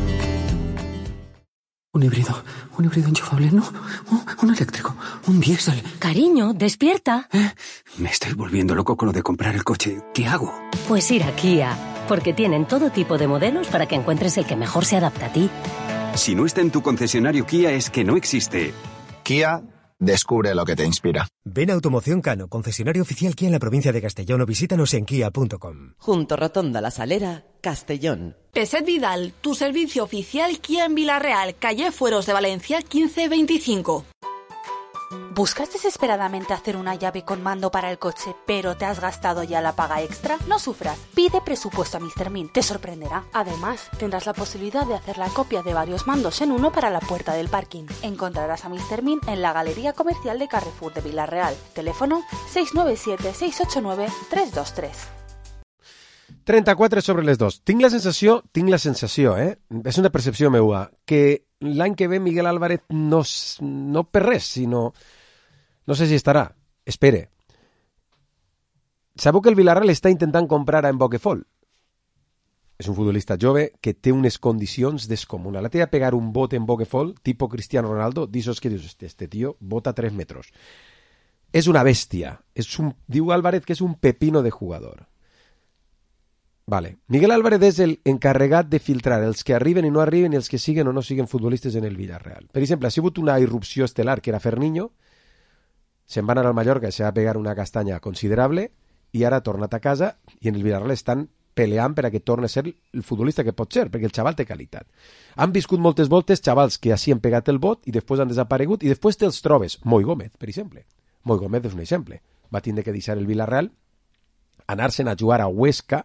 Un híbrido, un híbrido enchufable, no, un, un eléctrico, un diésel. Cariño, despierta. ¿Eh? Me estoy volviendo loco con lo de comprar el coche. ¿Qué hago? Pues ir a Kia, porque tienen todo tipo de modelos para que encuentres el que mejor se adapta a ti. Si no está en tu concesionario Kia es que no existe. Kia, descubre lo que te inspira. Ven a Automoción Cano, concesionario oficial Kia en la provincia de Castellón, o visítanos en kia punto com. Junto Rotonda La Salera, Castellón. Peset Vidal, tu servicio oficial Kia en Vilarreal, calle Fueros de Valencia quince veinticinco. ¿Buscas desesperadamente hacer una llave con mando para el coche, pero te has gastado ya la paga extra? No sufras, pide presupuesto a míster Min, te sorprenderá. Además, tendrás la posibilidad de hacer la copia de varios mandos en uno para la puerta del parking. Encontrarás a míster Min en la Galería Comercial de Carrefour de Vilarreal. Teléfono seis nueve siete seis ocho nueve tres dos tres. trenta-quatre sobre les dos. Tinc la sensació, tinc la sensació, eh? És una percepció meua, que l'any que ve Miguel Álvarez no, no per res, sinó... No sé si estarà. Espere. Sabeu que el Villarreal està intentant comprar a Mboquefol. És un futbolista jove que té unes condicions descomunes. La té a pegar un bote en Mboquefol, tipo Cristiano Ronaldo, disos que dius, este, este tío bota tres metros. És una bèstia. És un, diu Álvarez que és un pepino de jugador. Vale. Miguel Álvarez és el encarregat de filtrar els que arriben i no arriben i els que siguen o no siguen futbolistes en el Villarreal. Per exemple, ha sigut una irrupció estel·lar que era Ferniño, se'n van anar al Mallorca i se va pegar una castanya considerable i ara ha tornat a casa i en el Villarreal estan peleant per a que torni a ser el futbolista que pot ser, perquè el xaval té qualitat. Han viscut moltes voltes xavals que així han pegat el bot i després han desaparegut i després te'ls trobes. Moi Gómez, per exemple. Moi Gómez és un exemple. Va tindre que deixar el Villarreal, anar-se'n a jugar a Huesca,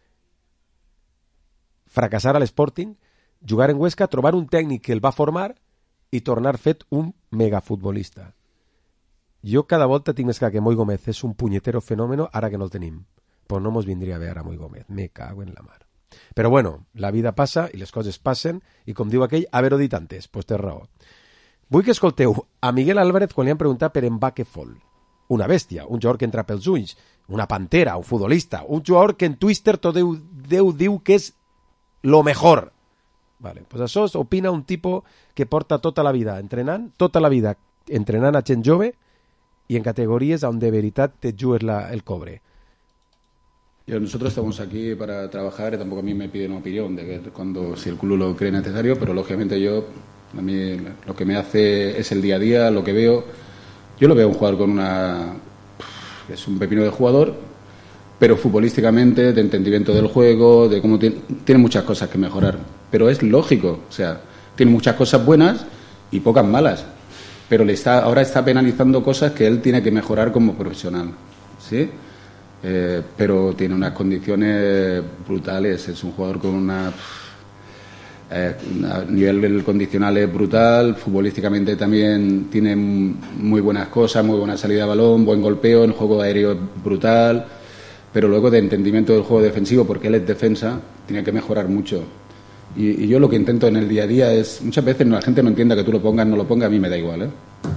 fracassar a l'Sporting, jugar en Huesca, trobar un tècnic que el va formar i tornar fet un megafutbolista. Jo cada volta tinc més clar que Moi Gómez és un punyetero fenòmeno ara que no el tenim. Pues no mos vindria bé ara Moi Gómez. Me cago en la mar. Però bueno, la vida passa i les coses passen i com diu aquell, haver-ho dit antes, pues té raó. Vull que escolteu a Miguel Álvarez quan li han preguntat per Mbacké Fall. Una bèstia, un jugador que entra pels ulls, una pantera, un futbolista, un jugador que en Twitter tot Déu, Déu diu que és lo mejor. Vale, pues això opina un tipo que porta tota la vida entrenant, tota la vida entrenant a gent jove i en categories on de veritat te jugues la, el cobre. Yo, nosotros estamos aquí para trabajar y tampoco a mí me piden una opinión de que cuando si el club lo cree necesario, pero lógicamente yo, a mí lo que me hace es el día a día, lo que veo. Yo lo veo un jugador con una... es un pepino de jugador, pero futbolísticamente, de entendimiento del juego, de cómo tiene, tiene muchas cosas que mejorar. Pero es lógico, o sea, tiene muchas cosas buenas y pocas malas. Pero le está, ahora está penalizando cosas que él tiene que mejorar como profesional, ¿sí? Eh, pero tiene unas condiciones brutales, es un jugador con una... Eh, a nivel condicional es brutal, futbolísticamente también tiene muy buenas cosas, muy buena salida de balón, buen golpeo, en juego aéreo es brutal, pero luego de entendimiento del juego defensivo, porque él es defensa, tiene que mejorar mucho. Y, y yo lo que intento en el día a día es, muchas veces la gente no entienda que tú lo pongas, no lo pongas, a mí me da igual, ¿eh?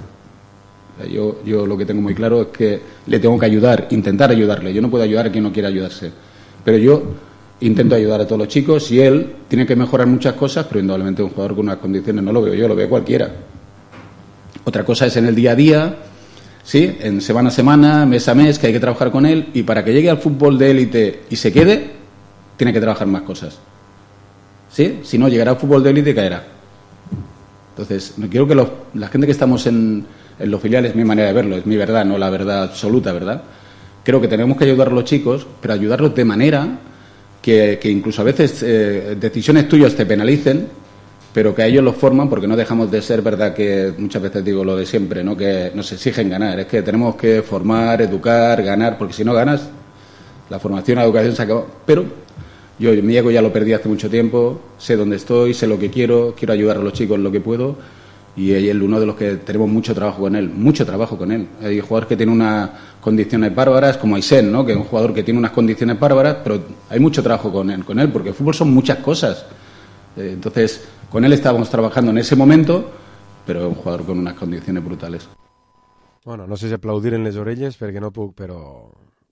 Yo, yo lo que tengo muy claro es que le tengo que ayudar, intentar ayudarle. Yo no puedo ayudar a quien no quiera ayudarse. Pero yo intento ayudar a todos los chicos y él tiene que mejorar muchas cosas, pero indudablemente un jugador con unas condiciones no lo veo yo, lo ve cualquiera. Otra cosa es en el día a día, ¿sí? En semana a semana, mes a mes, que hay que trabajar con él y para que llegue al fútbol de élite y se quede, tiene que trabajar más cosas. ¿Sí? Si no, llegará al fútbol de élite y caerá. Entonces, no quiero que los, la gente que estamos en... en los filiales, es mi manera de verlo, es mi verdad, no la verdad absoluta, ¿verdad? Creo que tenemos que ayudar a los chicos, pero ayudarlos de manera que, que incluso a veces eh, decisiones tuyas te penalicen, pero que a ellos los forman, porque no dejamos de ser, ¿verdad? Que muchas veces digo lo de siempre, ¿no? Que nos exigen ganar, es que tenemos que formar, educar, ganar, porque si no ganas, la formación, la educación se acaba. Pero yo mi ego ya lo perdí hace mucho tiempo, sé dónde estoy, sé lo que quiero, quiero ayudar a los chicos en lo que puedo. Y él, uno de los que tenemos mucho trabajo con él, mucho trabajo con él. Hay jugadores que tienen unas condiciones bárbaras, como Aysén, ¿no? Que es un jugador que tiene unas condiciones bárbaras, pero hay mucho trabajo con él, con él porque el fútbol son muchas cosas. Eh, entonces, con él estábamos trabajando en ese momento, pero es un jugador con unas condiciones brutales. Bueno, no sé si aplaudir en les orelles, perquè no puc, però...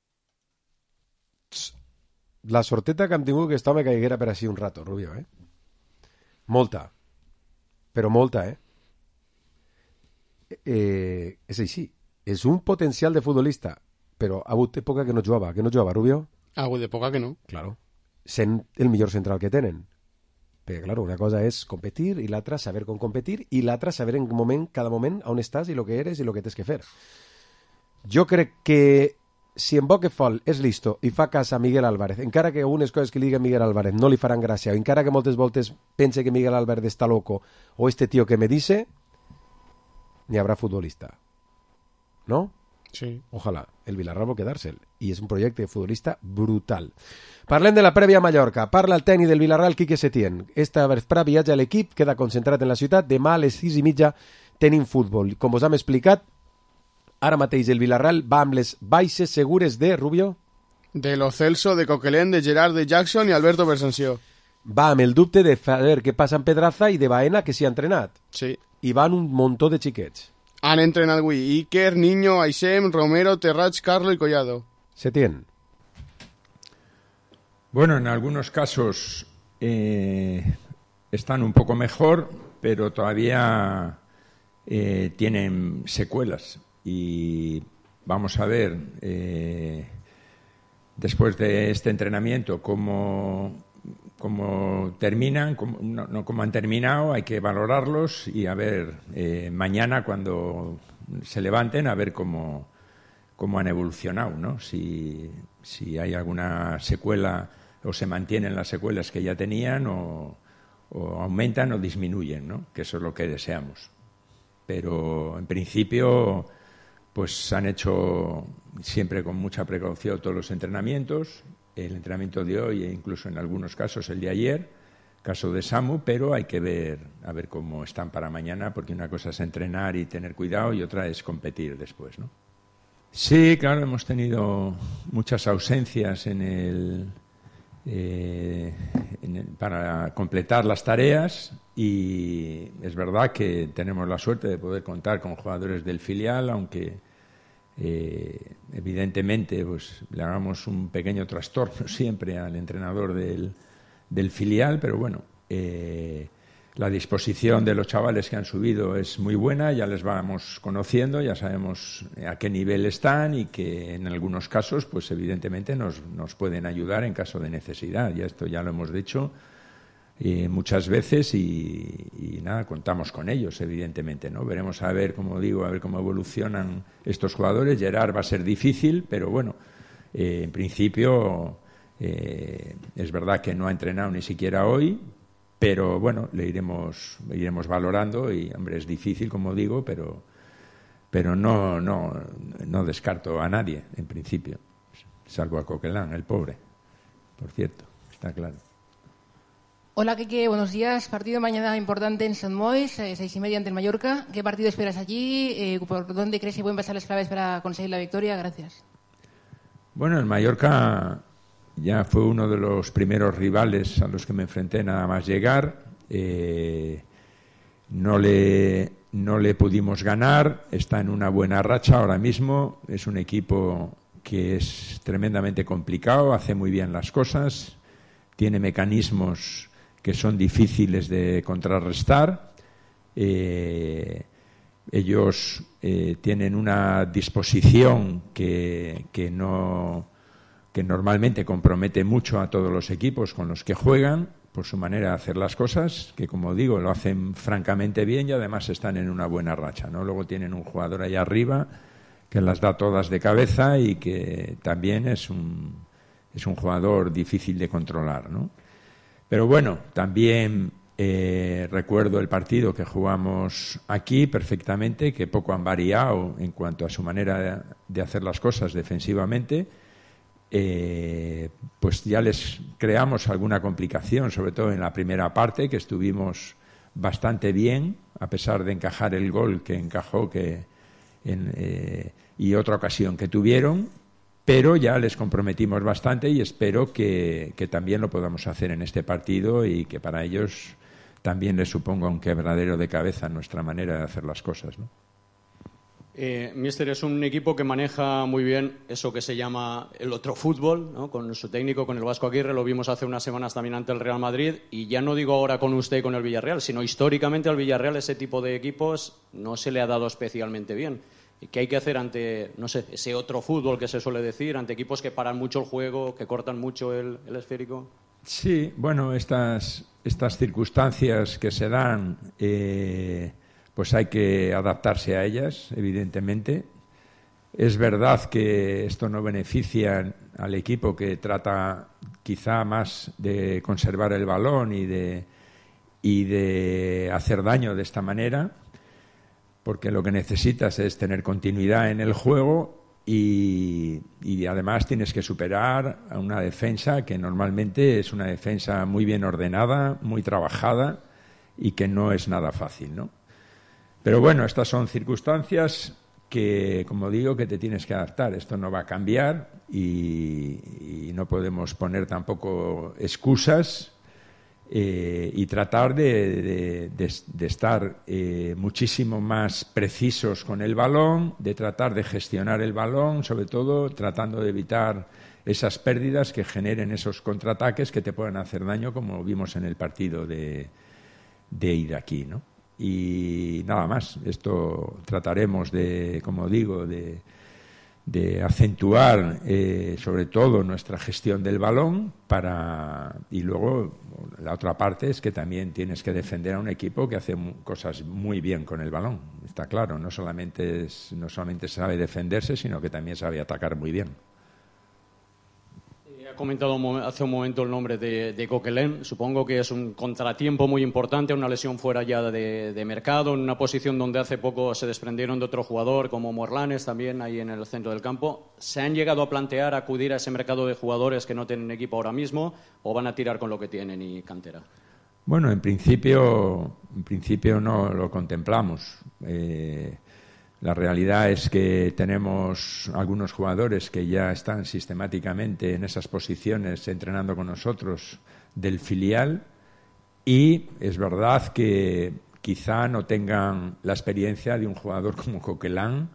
La sorteta que hem tingut que està me caiguera per així un rato, Rubio, eh? Molta. Però molta, eh? Eh, és així, és un potencial de futbolista, però ha hagut època que no jugava, que no jugava, Rubio? Ha hagut època que no. Claro, sent el millor central que tenen. Perquè, claro, una cosa és competir i l'altra saber com competir i l'altra saber en moment, cada moment on estàs i el que eres i el que tens que fer. Jo crec que si Mbacké Fall és listo i fa cas a Miguel Álvarez, encara que algunes coses que li diga Miguel Álvarez no li faran gràcia, o encara que moltes voltes pense que Miguel Álvarez està loco o este tío que me dice, ni habrá futbolista. ¿No? Sí. Ojalá. El Villarreal vol quedar-se'l. I és un projecte de futbolista brutal. Parlem de la prèvia a Mallorca. Parla el tècnic del Villarreal, Quique Setién. Esta vesprà viatja a l'equip, queda concentrat en la ciutat. Demà a les sis i mitja tenim futbol. Com us hem explicat, ara mateix el Villarreal va amb les baixes segures de Rubio. De Lo Celso, de Coquelin, de Gerard, de Jackson i Alberto Bersanció. Va amb el dubte de saber què passa en Pedraza i de Baena, que s'hi ha entrenat. Sí. I van un muntó de xiquets. Han entrenat avui Iker, Niño, Aysem, Romero, Terrats, Carlo y Collado. Setién. Bueno, en algunos casos eh, están un poco mejor, pero todavía eh, tienen secuelas. Y vamos a ver, eh, después de este entrenamiento, cómo... como terminan, como, no, no como han terminado, hay que valorarlos y a ver eh, mañana cuando se levanten a ver cómo, cómo han evolucionado, ¿no? Si, si hay alguna secuela, o se mantienen las secuelas que ya tenían o, o aumentan o disminuyen, ¿no? Que eso es lo que deseamos. Pero en principio pues han hecho siempre con mucha precaución todos los entrenamientos, el entrenamiento de hoy e incluso en algunos casos el de ayer, caso de Samu, pero hay que ver a ver cómo están para mañana, porque una cosa es entrenar y tener cuidado y otra es competir después, ¿no? Sí, claro, hemos tenido muchas ausencias en el, eh, en el, para completar las tareas, y es verdad que tenemos la suerte de poder contar con jugadores del filial, aunque eh, evidentemente pues le hagamos un pequeño trastorno siempre al entrenador del, del filial, pero bueno, eh, la disposición de los chavales que han subido es muy buena, ya les vamos conociendo, ya sabemos a qué nivel están y que en algunos casos, pues evidentemente nos, nos pueden ayudar en caso de necesidad. Ya esto ya lo hemos dicho eh, muchas veces y, y nada, contamos con ellos, evidentemente, ¿no? Veremos a ver, como digo, a ver cómo evolucionan estos jugadores. Gerard va a ser difícil, pero bueno, eh, en principio eh, es verdad que no ha entrenado ni siquiera hoy. Pero bueno, le iremos, le iremos valorando y, hombre, es difícil, como digo, pero, pero no, no, no descarto a nadie, en principio, salvo a Coquelin, el pobre, por cierto, está claro. Hola, Keke, buenos días. Partido mañana importante en Sant Moix, eh, seis y media ante el Mallorca. ¿Qué partido esperas allí? Eh, ¿Por dónde crees que pueden pasar las claves para conseguir la victoria? Gracias. Bueno, el Mallorca ya fue uno de los primeros rivales a los que me enfrenté nada más llegar. Eh, no le, no le pudimos ganar, está en una buena racha ahora mismo. Es un equipo que es tremendamente complicado, hace muy bien las cosas, tiene mecanismos que son difíciles de contrarrestar. Eh, ellos eh, tienen una disposición que, que no... que normalmente compromete mucho a todos los equipos con los que juegan por su manera de hacer las cosas, que como digo, lo hacen francamente bien y además están en una buena racha, ¿no? Luego tienen un jugador allá arriba que las da todas de cabeza y que también es un, es un jugador difícil de controlar, ¿no? Pero bueno, también eh, recuerdo el partido que jugamos aquí perfectamente, que poco han variado en cuanto a su manera de, de hacer las cosas defensivamente. Eh, pues ya les creamos alguna complicación, sobre todo en la primera parte, que estuvimos bastante bien, a pesar de encajar el gol que encajó que en, eh, y otra ocasión que tuvieron, pero ya les comprometimos bastante y espero que, que también lo podamos hacer en este partido y que para ellos también les suponga un quebradero de cabeza nuestra manera de hacer las cosas, ¿no? Eh, Mister, es un equipo que maneja muy bien eso que se llama el otro fútbol, ¿no? Con su técnico, con el Vasco Aguirre, lo vimos hace unas semanas también ante el Real Madrid, y ya no digo ahora con usted y con el Villarreal, sino históricamente al Villarreal ese tipo de equipos no se le ha dado especialmente bien. ¿Y qué hay que hacer ante, no sé, ese otro fútbol que se suele decir, ante equipos que paran mucho el juego, que cortan mucho el, el esférico? Sí, bueno, estas, estas circunstancias que se dan... Eh... pues hay que adaptarse a ellas, evidentemente. Es verdad que esto no beneficia al equipo, que trata quizá más de conservar el balón y de, y de hacer daño de esta manera, porque lo que necesitas es tener continuidad en el juego y, y además tienes que superar a una defensa que normalmente es una defensa muy bien ordenada, muy trabajada y que no es nada fácil, ¿no? Pero bueno, estas son circunstancias que, como digo, que te tienes que adaptar. Esto no va a cambiar y, y no podemos poner tampoco excusas eh, y tratar de, de, de, de estar eh, muchísimo más precisos con el balón, de tratar de gestionar el balón, sobre todo tratando de evitar esas pérdidas que generen esos contraataques que te pueden hacer daño, como vimos en el partido de, de ir aquí, ¿no? Y nada más, esto trataremos de, como digo, de, de acentuar eh, sobre todo nuestra gestión del balón para, y luego la otra parte es que también tienes que defender a un equipo que hace cosas muy bien con el balón, está claro, no solamente, es, no solamente sabe defenderse, sino que también sabe atacar muy bien. Ha comentado hace un momento el nombre de, de Coquelin. Supongo que es un contratiempo muy importante, una lesión fuera ya de, de mercado, en una posición donde hace poco se desprendieron de otro jugador como Morlanes también ahí en el centro del campo. ¿Se han llegado a plantear acudir a ese mercado de jugadores que no tienen equipo ahora mismo o van a tirar con lo que tienen y cantera? Bueno, en principio, en principio no lo contemplamos. Eh, La realidad es que tenemos algunos jugadores que ya están sistemáticamente en esas posiciones entrenando con nosotros del filial y es verdad que quizá no tengan la experiencia de un jugador como Coquelin,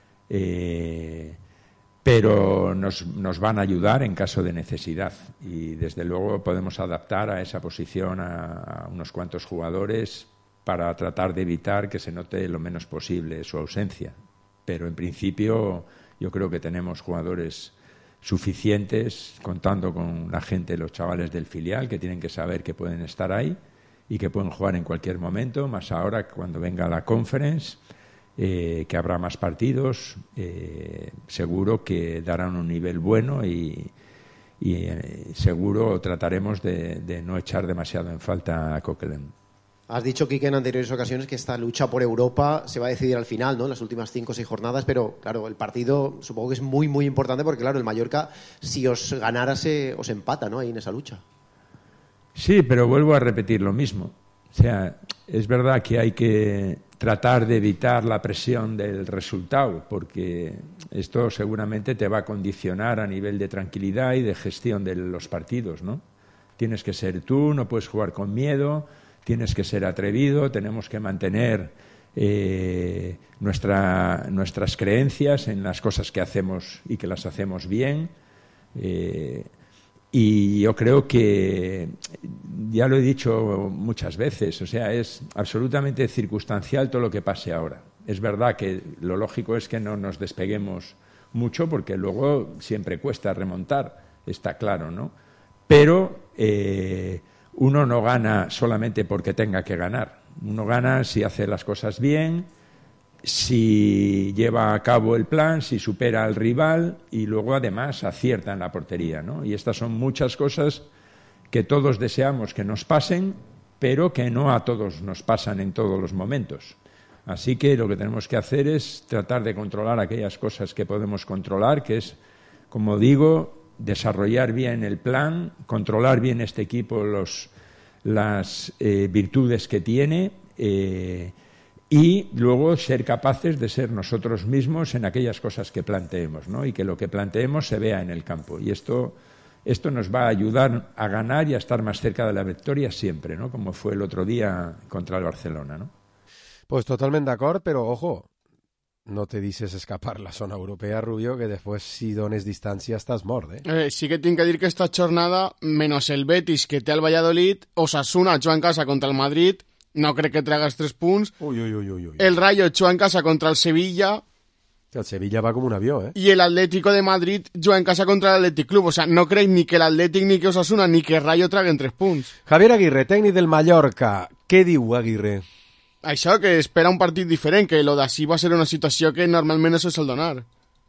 eh, pero nos, nos van a ayudar en caso de necesidad y desde luego podemos adaptar a esa posición a, a unos cuantos jugadores para tratar de evitar que se note lo menos posible su ausencia. Pero en principio yo creo que tenemos jugadores suficientes, contando con la gente, los chavales del filial, que tienen que saber que pueden estar ahí y que pueden jugar en cualquier momento, más ahora cuando venga la Conference, eh, que habrá más partidos, eh, seguro que darán un nivel bueno y, y eh, seguro trataremos de, de no echar demasiado en falta a Coquelin. Has dicho, Quique, en anteriores ocasiones que esta lucha por Europa se va a decidir al final, ¿no? En las últimas cinco o seis jornadas, pero claro, el partido supongo que es muy, muy importante porque, claro, el Mallorca, si os ganara, se, os empata, ¿no? Ahí en esa lucha. Sí, pero vuelvo a repetir lo mismo. O sea, es verdad que hay que tratar de evitar la presión del resultado, porque esto seguramente te va a condicionar a nivel de tranquilidad y de gestión de los partidos, ¿no? Tienes que ser tú, no puedes jugar con miedo. Tienes que ser atrevido, tenemos que mantener eh, nuestra, nuestras creencias en las cosas que hacemos y que las hacemos bien. Eh, y yo creo que, ya lo he dicho muchas veces, o sea, es absolutamente circunstancial todo lo que pase ahora. Es verdad que lo lógico es que no nos despeguemos mucho porque luego siempre cuesta remontar, está claro, ¿no? Pero Eh, uno no gana solamente porque tenga que ganar. Uno gana si hace las cosas bien, si lleva a cabo el plan, si supera al rival y luego además acierta en la portería, ¿no? Y estas son muchas cosas que todos deseamos que nos pasen, pero que no a todos nos pasan en todos los momentos. Así que lo que tenemos que hacer es tratar de controlar aquellas cosas que podemos controlar, que es, como digo, desarrollar bien el plan, controlar bien este equipo los, las eh, virtudes que tiene eh, y luego ser capaces de ser nosotros mismos en aquellas cosas que planteemos, ¿no? Y que lo que planteemos se vea en el campo. Y esto, esto nos va a ayudar a ganar y a estar más cerca de la victoria siempre, ¿no? Como fue el otro día contra el Barcelona, ¿no? Pues totalment d'acord, però ojo, no te deixes escapar la zona europea, Rubio, que després si dones distància estàs mort, eh? eh sí que tinc que dir que esta jornada, menos el Betis que té el Valladolid, Osasuna juga en casa contra el Madrid, no crec que tragues tres punts. Uy, uy, uy, uy, uy. El Rayo juga en casa contra el Sevilla. El Sevilla va com un avió, eh? Y el Atlético de Madrid juga en casa contra el Athletic Club. O sea, no crec ni que el Athletic, ni que Osasuna, ni que el Rayo traguen tres punts. Javier Aguirre, tècnic del Mallorca. Què diu Aguirre? Això, que espera un partit diferent, que lo de así va a ser una situación que normalmente no se suele donar.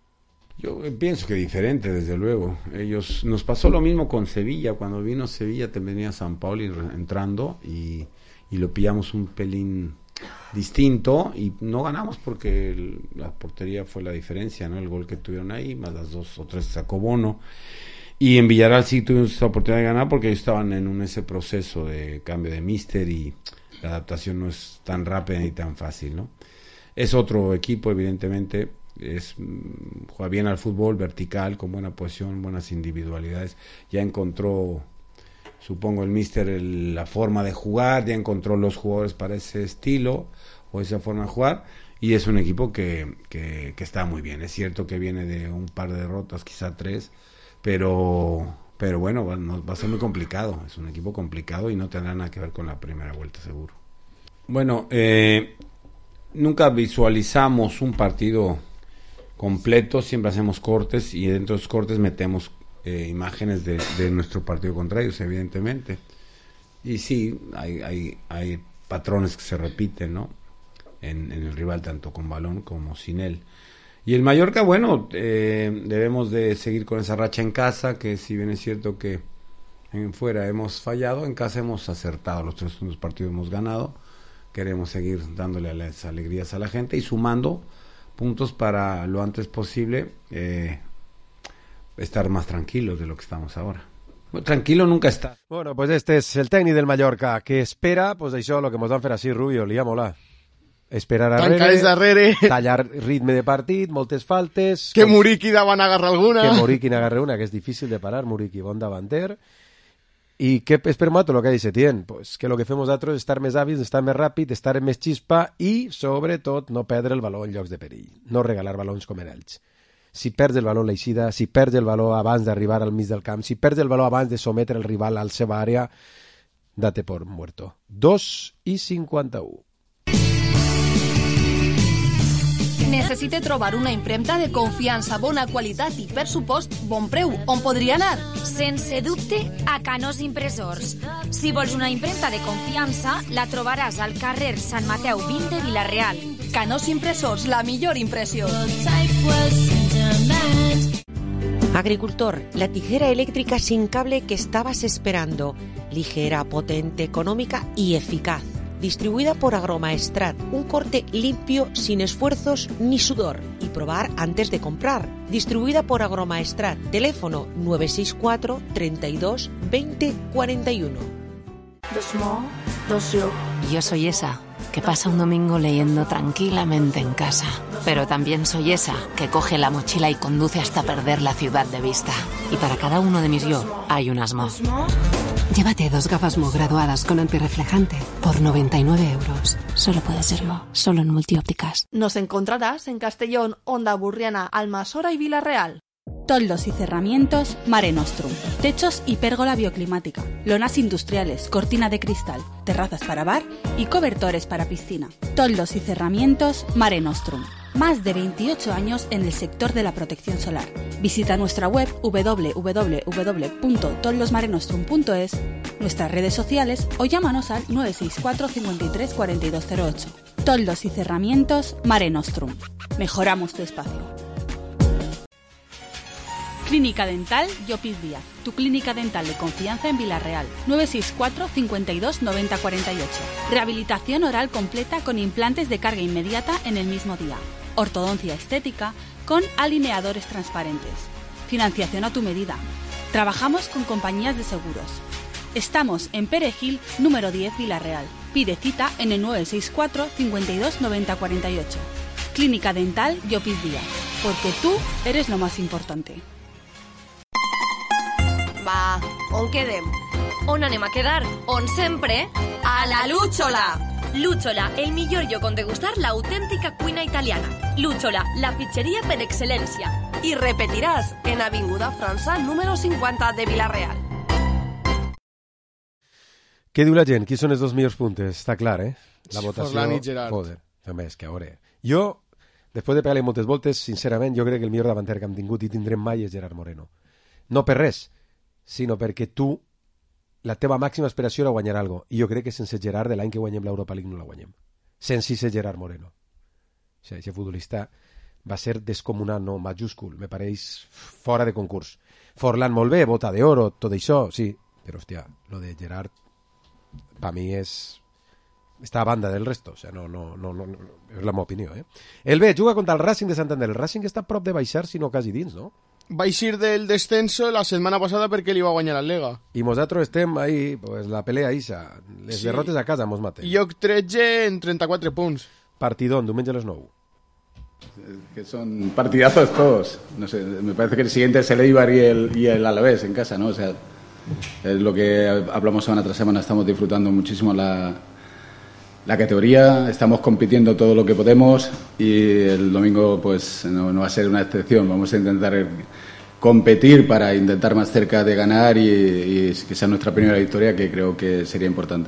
Yo pienso que diferente, desde luego. Ellos Nos pasó lo mismo con Sevilla. Cuando vino Sevilla, te venía San Pauli entrando y, y lo pillamos un pelín distinto y no ganamos porque el, la portería fue la diferencia, ¿no? El gol que tuvieron ahí, más las dos o tres sacó Bono. Y en Villarreal sí tuvimos esa oportunidad de ganar porque ellos estaban en un, ese proceso de cambio de míster y la adaptación no es tan rápida ni tan fácil, ¿no? Es otro equipo, evidentemente, es juega bien al fútbol, vertical, con buena posición, buenas individualidades. Ya encontró, supongo, el míster el, la forma de jugar, ya encontró los jugadores para ese estilo o esa forma de jugar, y es un equipo que, que, que está muy bien. Es cierto que viene de un par de derrotas, quizá tres, pero... Pero bueno, va, va a ser muy complicado. Es un equipo complicado y no tendrá nada que ver con la primera vuelta, seguro. Bueno, eh, nunca visualizamos un partido completo. Siempre hacemos cortes y dentro de los cortes metemos eh, imágenes de, de nuestro partido contra ellos, evidentemente. Y sí, hay, hay, hay patrones que se repiten, ¿no? En, en el rival, tanto con balón como sin él. Y el Mallorca, bueno, eh, debemos de seguir con esa racha en casa, que si bien es cierto que en fuera hemos fallado, en casa hemos acertado, los tres últimos partidos hemos ganado, queremos seguir dándole las alegrías a la gente y sumando puntos para lo antes posible eh, estar más tranquilos de lo que estamos ahora. Tranquilo nunca está. Bueno, pues este és el tècnic del Mallorca, que espera, pues això, lo que mos van fer així, Rubio, liam-la. Esperar arrere, darrere, tallar ritme de partit, moltes faltes... Que com... Muriqui davant agarra alguna... Que Muriqui n'agarra una, que és difícil de parar, Muriqui, bon davanter. I què esperem nosaltres, el que ha dit Setién? Pues que lo que fem nosaltres és estar més hàbils, estar més ràpid, estar amb més xispa i, sobretot, no perdre el baló en llocs de perill. No regalar balons com en ells. Si perds el baló en l'eixida, si perds el baló abans d'arribar al mig del camp, si perds el baló abans de sometre el rival a la seva àrea, date por muerto. dos i cinquanta-u. Necessite trobar una impremta de confiança, bona qualitat i, per supost, bon preu. On podria anar? Sense dubte, a Canós Impressors. Si vols una impremta de confiança, la trobaràs al carrer Sant Mateu vint de Vila-real. Canós Impressors, la millor impressió. Agricultor, la tijera eléctrica sin cable que estabas esperando. Ligera, potente, económica y eficaz. Distribuida por Agromaestrat, un corte limpio, sin esfuerzos ni sudor. Y probar antes de comprar. Distribuida por Agromaestrat, teléfono nueve seis cuatro, treinta y dos, veinte, cuarenta y uno. Yo soy esa que pasa un domingo leyendo tranquilamente en casa. Pero también soy esa que coge la mochila y conduce hasta perder la ciudad de vista. Y para cada uno de mis yo hay un Asmo. Llévate dos gafas Mo graduadas con antirreflejante por noventa y nueve euros. Solo puede ser Mo, solo en Multiópticas. Nos encontrarás en Castellón, Onda Burriana, Almasora y Vila-real. Toldos y cerramientos Mare Nostrum. Techos y pérgola bioclimática. Lonas industriales, cortina de cristal, terrazas para bar y cobertores para piscina. Toldos y cerramientos Mare Nostrum. Más de veintiocho años en el sector de la protección solar. Visita nuestra web doble u doble u doble u punto toldosmarenostrum punto es, nuestras redes sociales o llámanos al nueve seis cuatro, cincuenta y tres, cuarenta y dos cero ocho. Toldos y cerramientos Mare Nostrum. Mejoramos tu espacio. Clínica Dental Llopis Díaz, tu clínica dental de confianza en Vila-real. nueve seis cuatro, cincuenta y dos, noventa, cuarenta y ocho. Rehabilitación oral completa con implantes de carga inmediata en el mismo día. Ortodoncia estética con alineadores transparentes. Financiación a tu medida. Trabajamos con compañías de seguros. Estamos en Perejil, número diez, Vila-real. Pide cita en el nueve seis cuatro, cincuenta y dos, noventa, cuarenta y ocho. Clínica Dental Llopis Díaz, porque tú eres lo más importante. Va, on quedem? On anem a quedar? On sempre? A la Lúchola! Lúchola, el millor lloc on degustar l'autèntica cuina italiana. Lúchola, la pizzeria per excel·lència. I repetiràs en Avinguda França, número cinquanta de Vila-real. Què diu la gent? Qui són els dos millors puntes? Està clar, eh? La votació... Forlán i Gerard. Joder, també és que a veure... Jo, després de pegar-li moltes voltes, sincerament, jo crec que el millor davanter que hem tingut i tindrem mai és Gerard Moreno. No per res, sinó perquè tu, la teva màxima aspiració era guanyar alguna cosa. I jo crec que sense Gerard, de l'any que guanyem l'Europa League no la guanyem. Sense ser Gerard Moreno. O sigui, aquest futbolista va ser descomunal, no, majúscul. Me pareix fora de concurs. Forlán molt bé, bota d'oro, tot això, sí. Però, hòstia, lo de Gerard, per mi és... està a banda del resto. O sigui, no, no, no, no, no, és la meva opinió, eh? El B juga contra el Racing de Santander. El Racing està a prop de baixar, si no quasi dins, no? Va eixir del descenso la setmana passada perquè li va guanyar la Lega. I nosaltres estem ahí, pues la pelea ixa. Les sí. derrotes a casa mos maten. Lloc tretze en trenta-quatre punts. Partidón, diumenge a les nou. Que son partidazos todos. No sé, me parece que el siguiente es el Eibar y el, y el Alavés en casa, ¿no? O sea, es lo que hablamos semana tras semana. Estamos disfrutando muchísimo la, la categoría. Estamos compitiendo todo lo que podemos y el domingo pues no, no va a ser una excepción. Vamos a intentar competir para intentar más cerca de ganar y, y que sea nuestra primera victoria, que creo que sería importante.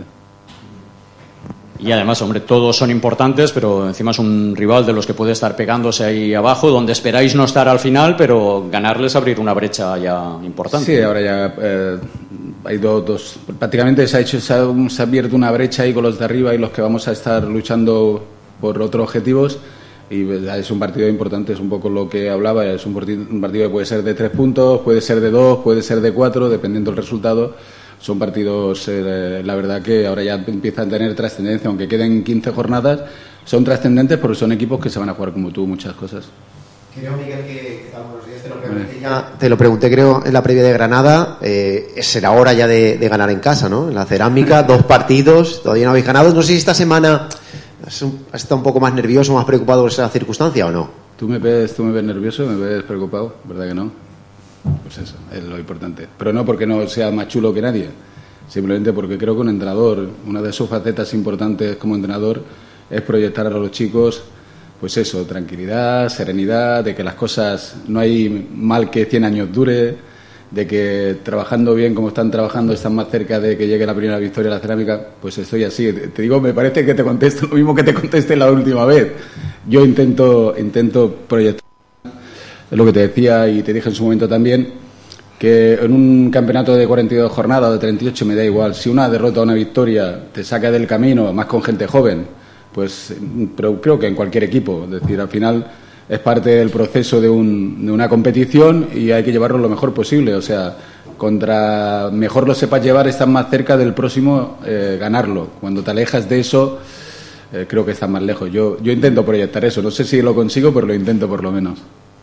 Y además, hombre, todos son importantes, pero encima es un rival de los que puede estar pegándose ahí abajo, donde esperáis no estar al final, pero ganarles abrir una brecha ya importante. Sí, ahora ya eh, hay dos, dos, prácticamente se ha hecho, se ha, se ha abierto una brecha ahí con los de arriba y los que vamos a estar luchando por otros objetivos, y es un partido importante, es un poco lo que hablaba, es un partido, un partido que puede ser de tres puntos, puede ser de dos, puede ser de cuatro, dependiendo del resultado. Son partidos, eh, la verdad que ahora ya empiezan a tener trascendencia, aunque queden quince jornadas, son trascendentes porque son equipos que se van a jugar como tú muchas cosas. Creo, Miguel, que algunos días te lo pregunté, ya, te lo pregunté creo en la previa de Granada, eh, será hora ya de, de ganar en casa, ¿no? En la Cerámica, dos partidos, todavía no habéis ganado. No sé si esta semana has, has estado un poco más nervioso, más preocupado por esa circunstancia o no. ¿Tú me ves, tú me ves nervioso, me ves preocupado? ¿Verdad que no? Pues eso, es lo importante. Pero no porque no sea más chulo que nadie, simplemente porque creo que un entrenador, una de sus facetas importantes como entrenador es proyectar a los chicos, pues eso, tranquilidad, serenidad, de que las cosas, no hay mal que cien años dure, de que trabajando bien como están trabajando están más cerca de que llegue la primera victoria a la Cerámica. Pues estoy así. Te digo, me parece que te contesto lo mismo que te contesté la última vez. Yo intento, intento proyectar. Es lo que te decía y te dije en su momento también, que en un campeonato de cuarenta y dos jornadas o de treinta y ocho me da igual. Si una derrota o una victoria te saca del camino, más con gente joven, pues pero creo que en cualquier equipo. Es decir, al final es parte del proceso de, un, de una competición y hay que llevarlo lo mejor posible. O sea, contra mejor lo sepas llevar, estás más cerca del próximo eh, ganarlo. Cuando te alejas de eso, eh, creo que estás más lejos. Yo, yo intento proyectar eso. No sé si lo consigo, pero lo intento por lo menos.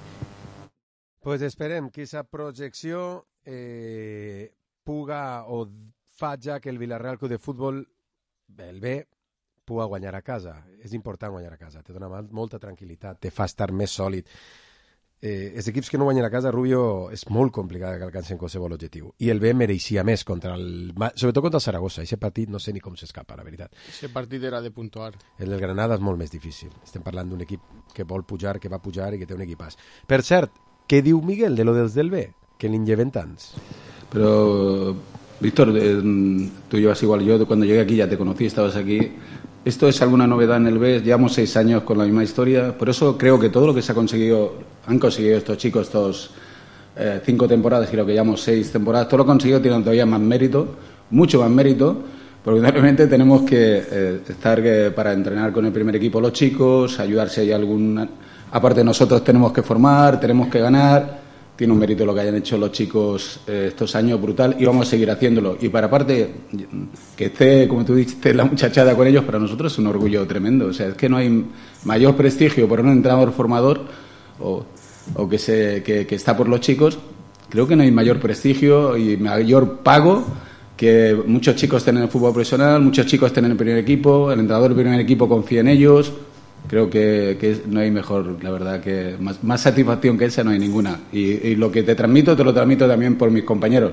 Pues esperem que aquesta projecció eh, puga o faci que el Villarreal Club de Futbol, el B, puga guanyar a casa. És important guanyar a casa, te dona molta tranquil·litat, te fa estar més sòlid. Eh, els equips que no guanyen a casa, Rubio, és molt complicat que alcancen qualsevol objectiu. I el B mereixia més, contra el, sobretot contra el Saragossa. Aquest partit no sé ni com s'escapa, la veritat. Aquest partit era de puntuar. El del Granada és molt més difícil. Estem parlant d'un equip que vol pujar, que va pujar i que té un equipàs. Per cert, ¿qué diu Miguel de lo dels del B? Que n'hi lleven tants. Pero, Víctor, eh, tú llevas igual. Yo cuando llegué aquí ya te conocí, estabas aquí. Esto es alguna novedad en el B. Llevamos seis años con la misma historia. Por eso creo que todo lo que se ha conseguido, han conseguido estos chicos, estos eh, cinco temporadas, creo que llevamos seis temporadas, todo lo conseguido tiene todavía más mérito, mucho más mérito, porque realmente tenemos que eh, estar eh, para entrenar con el primer equipo los chicos, ayudar si hay algún... Aparte nosotros tenemos que formar, tenemos que ganar. Tiene un mérito lo que hayan hecho los chicos eh, estos años brutal y vamos a seguir haciéndolo. Y para aparte, que esté, como tú dijiste, la muchachada con ellos, para nosotros es un orgullo tremendo. O sea, es que no hay mayor prestigio por un entrenador formador o, o que, se, que, que está por los chicos. Creo que no hay mayor prestigio y mayor pago que muchos chicos estén en el fútbol profesional, muchos chicos estén en el primer equipo, el entrenador del primer equipo confía en ellos. Creo que, que no hay mejor, la verdad, que más, más satisfacción que esa no hay ninguna. Y, y lo que te transmito, te lo transmito también por mis compañeros.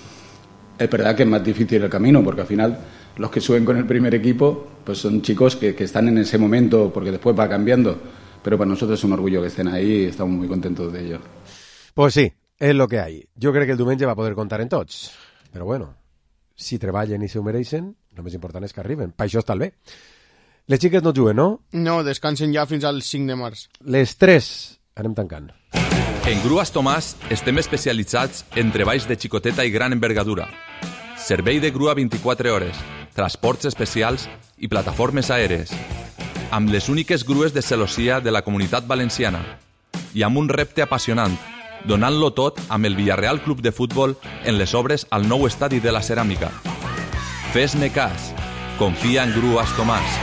Es verdad que es más difícil el camino, porque al final los que suben con el primer equipo pues son chicos que, que están en ese momento, porque después va cambiando. Pero para nosotros es un orgullo que estén ahí y estamos muy contentos de ello. Pues sí, és el que hay. Jo crec que el diumenge va poder comptar en tots. Però bueno, si treballen i s'ho mereixen, el més important és que arriben. Per això està el bé. Les xiques no juguen, no? No, descansen ja fins al cinc de març. Les tres anem tancant. En Grues Tomàs estem especialitzats en treballs de xicoteta i gran envergadura. Servei de grua vint-i-quatre hores, transports especials i plataformes aèries. Amb les úniques grues de celossia de la Comunitat Valenciana. I amb un repte apassionant, donant-lo tot amb el Villarreal Club de Futbol en les obres al nou estadi de la Ceràmica. Fes-ne cas. Confia en Grues Tomàs.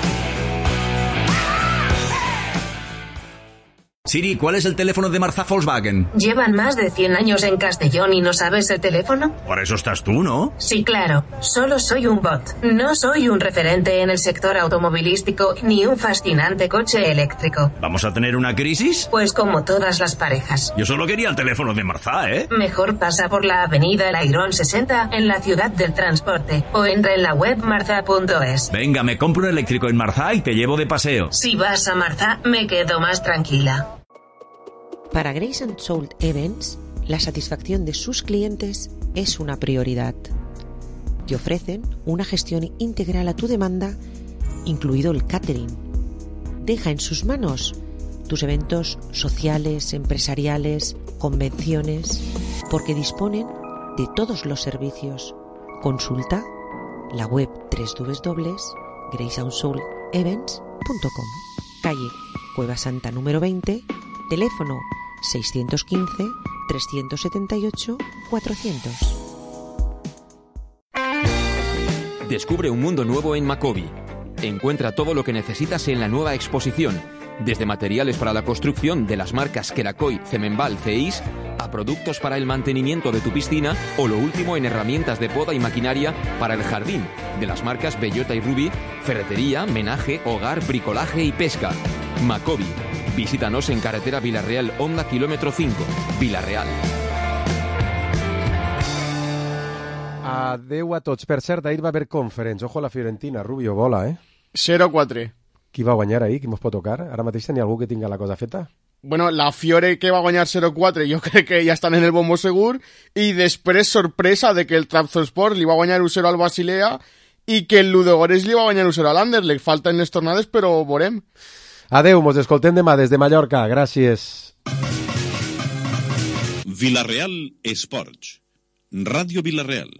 Siri, ¿cuál es el teléfono de Marzá Volkswagen? ¿Llevan más de cien años en Castellón y no sabes el teléfono? Por eso estás tú, ¿no? Sí, claro. Solo soy un bot. No soy un referente en el sector automovilístico ni un fascinante coche eléctrico. ¿Vamos a tener una crisis? Pues como todas las parejas. Yo solo quería el teléfono de Marzá, ¿eh? Mejor pasa por la avenida El Airón sesenta en la ciudad del transporte o entra en la web marza punto es. Venga, me compro un eléctrico en Marzá y te llevo de paseo. Si vas a Marzá, me quedo más tranquila. Para Grace and Soul Events, la satisfacción de sus clientes es una prioridad. Te ofrecen una gestión integral a tu demanda, incluido el catering. Deja en sus manos tus eventos sociales, empresariales, convenciones, porque disponen de todos los servicios. Consulta la web doble u doble u doble u punto grace and soul events punto com. calle Cueva Santa número veinte, teléfono seiscientos quince, trescientos setenta y ocho, cuatrocientos. Descubre un mundo nuevo en Macobi. Encuentra todo lo que necesitas en la nueva exposición, desde materiales para la construcción de las marcas Kerakoy, Cemenbal, Ceis, a productos para el mantenimiento de tu piscina o lo último en herramientas de poda y maquinaria para el jardín, de las marcas Bellota y Ruby, ferretería, menaje, hogar, bricolaje y pesca. Macobi. Visítanos en carretera Villarreal, Honda kilómetro cinco, Villarreal. Adeu a tots. Per cert, ahir va haver conference. Ojo a la Fiorentina, Rubio, bola, eh? zero quatre. Qui va guanyar ahir? Qui mos pot tocar? Ara mateix tenia algú que tinga la cosa feta? Bueno, la Fiore que va a guanyar zero quatre, jo crec que ja estan en el bombo segur, i després sorpresa de que el Trabzonspor li va guanyar un zero al Basilea i que el Ludogorets li va guanyar un zero a l'Anderlecht. Falten les tornades, però ho veurem. Adeu, mos escoltem demà des de Mallorca. Gràcies. Villarreal Esports. Ràdio Villarreal.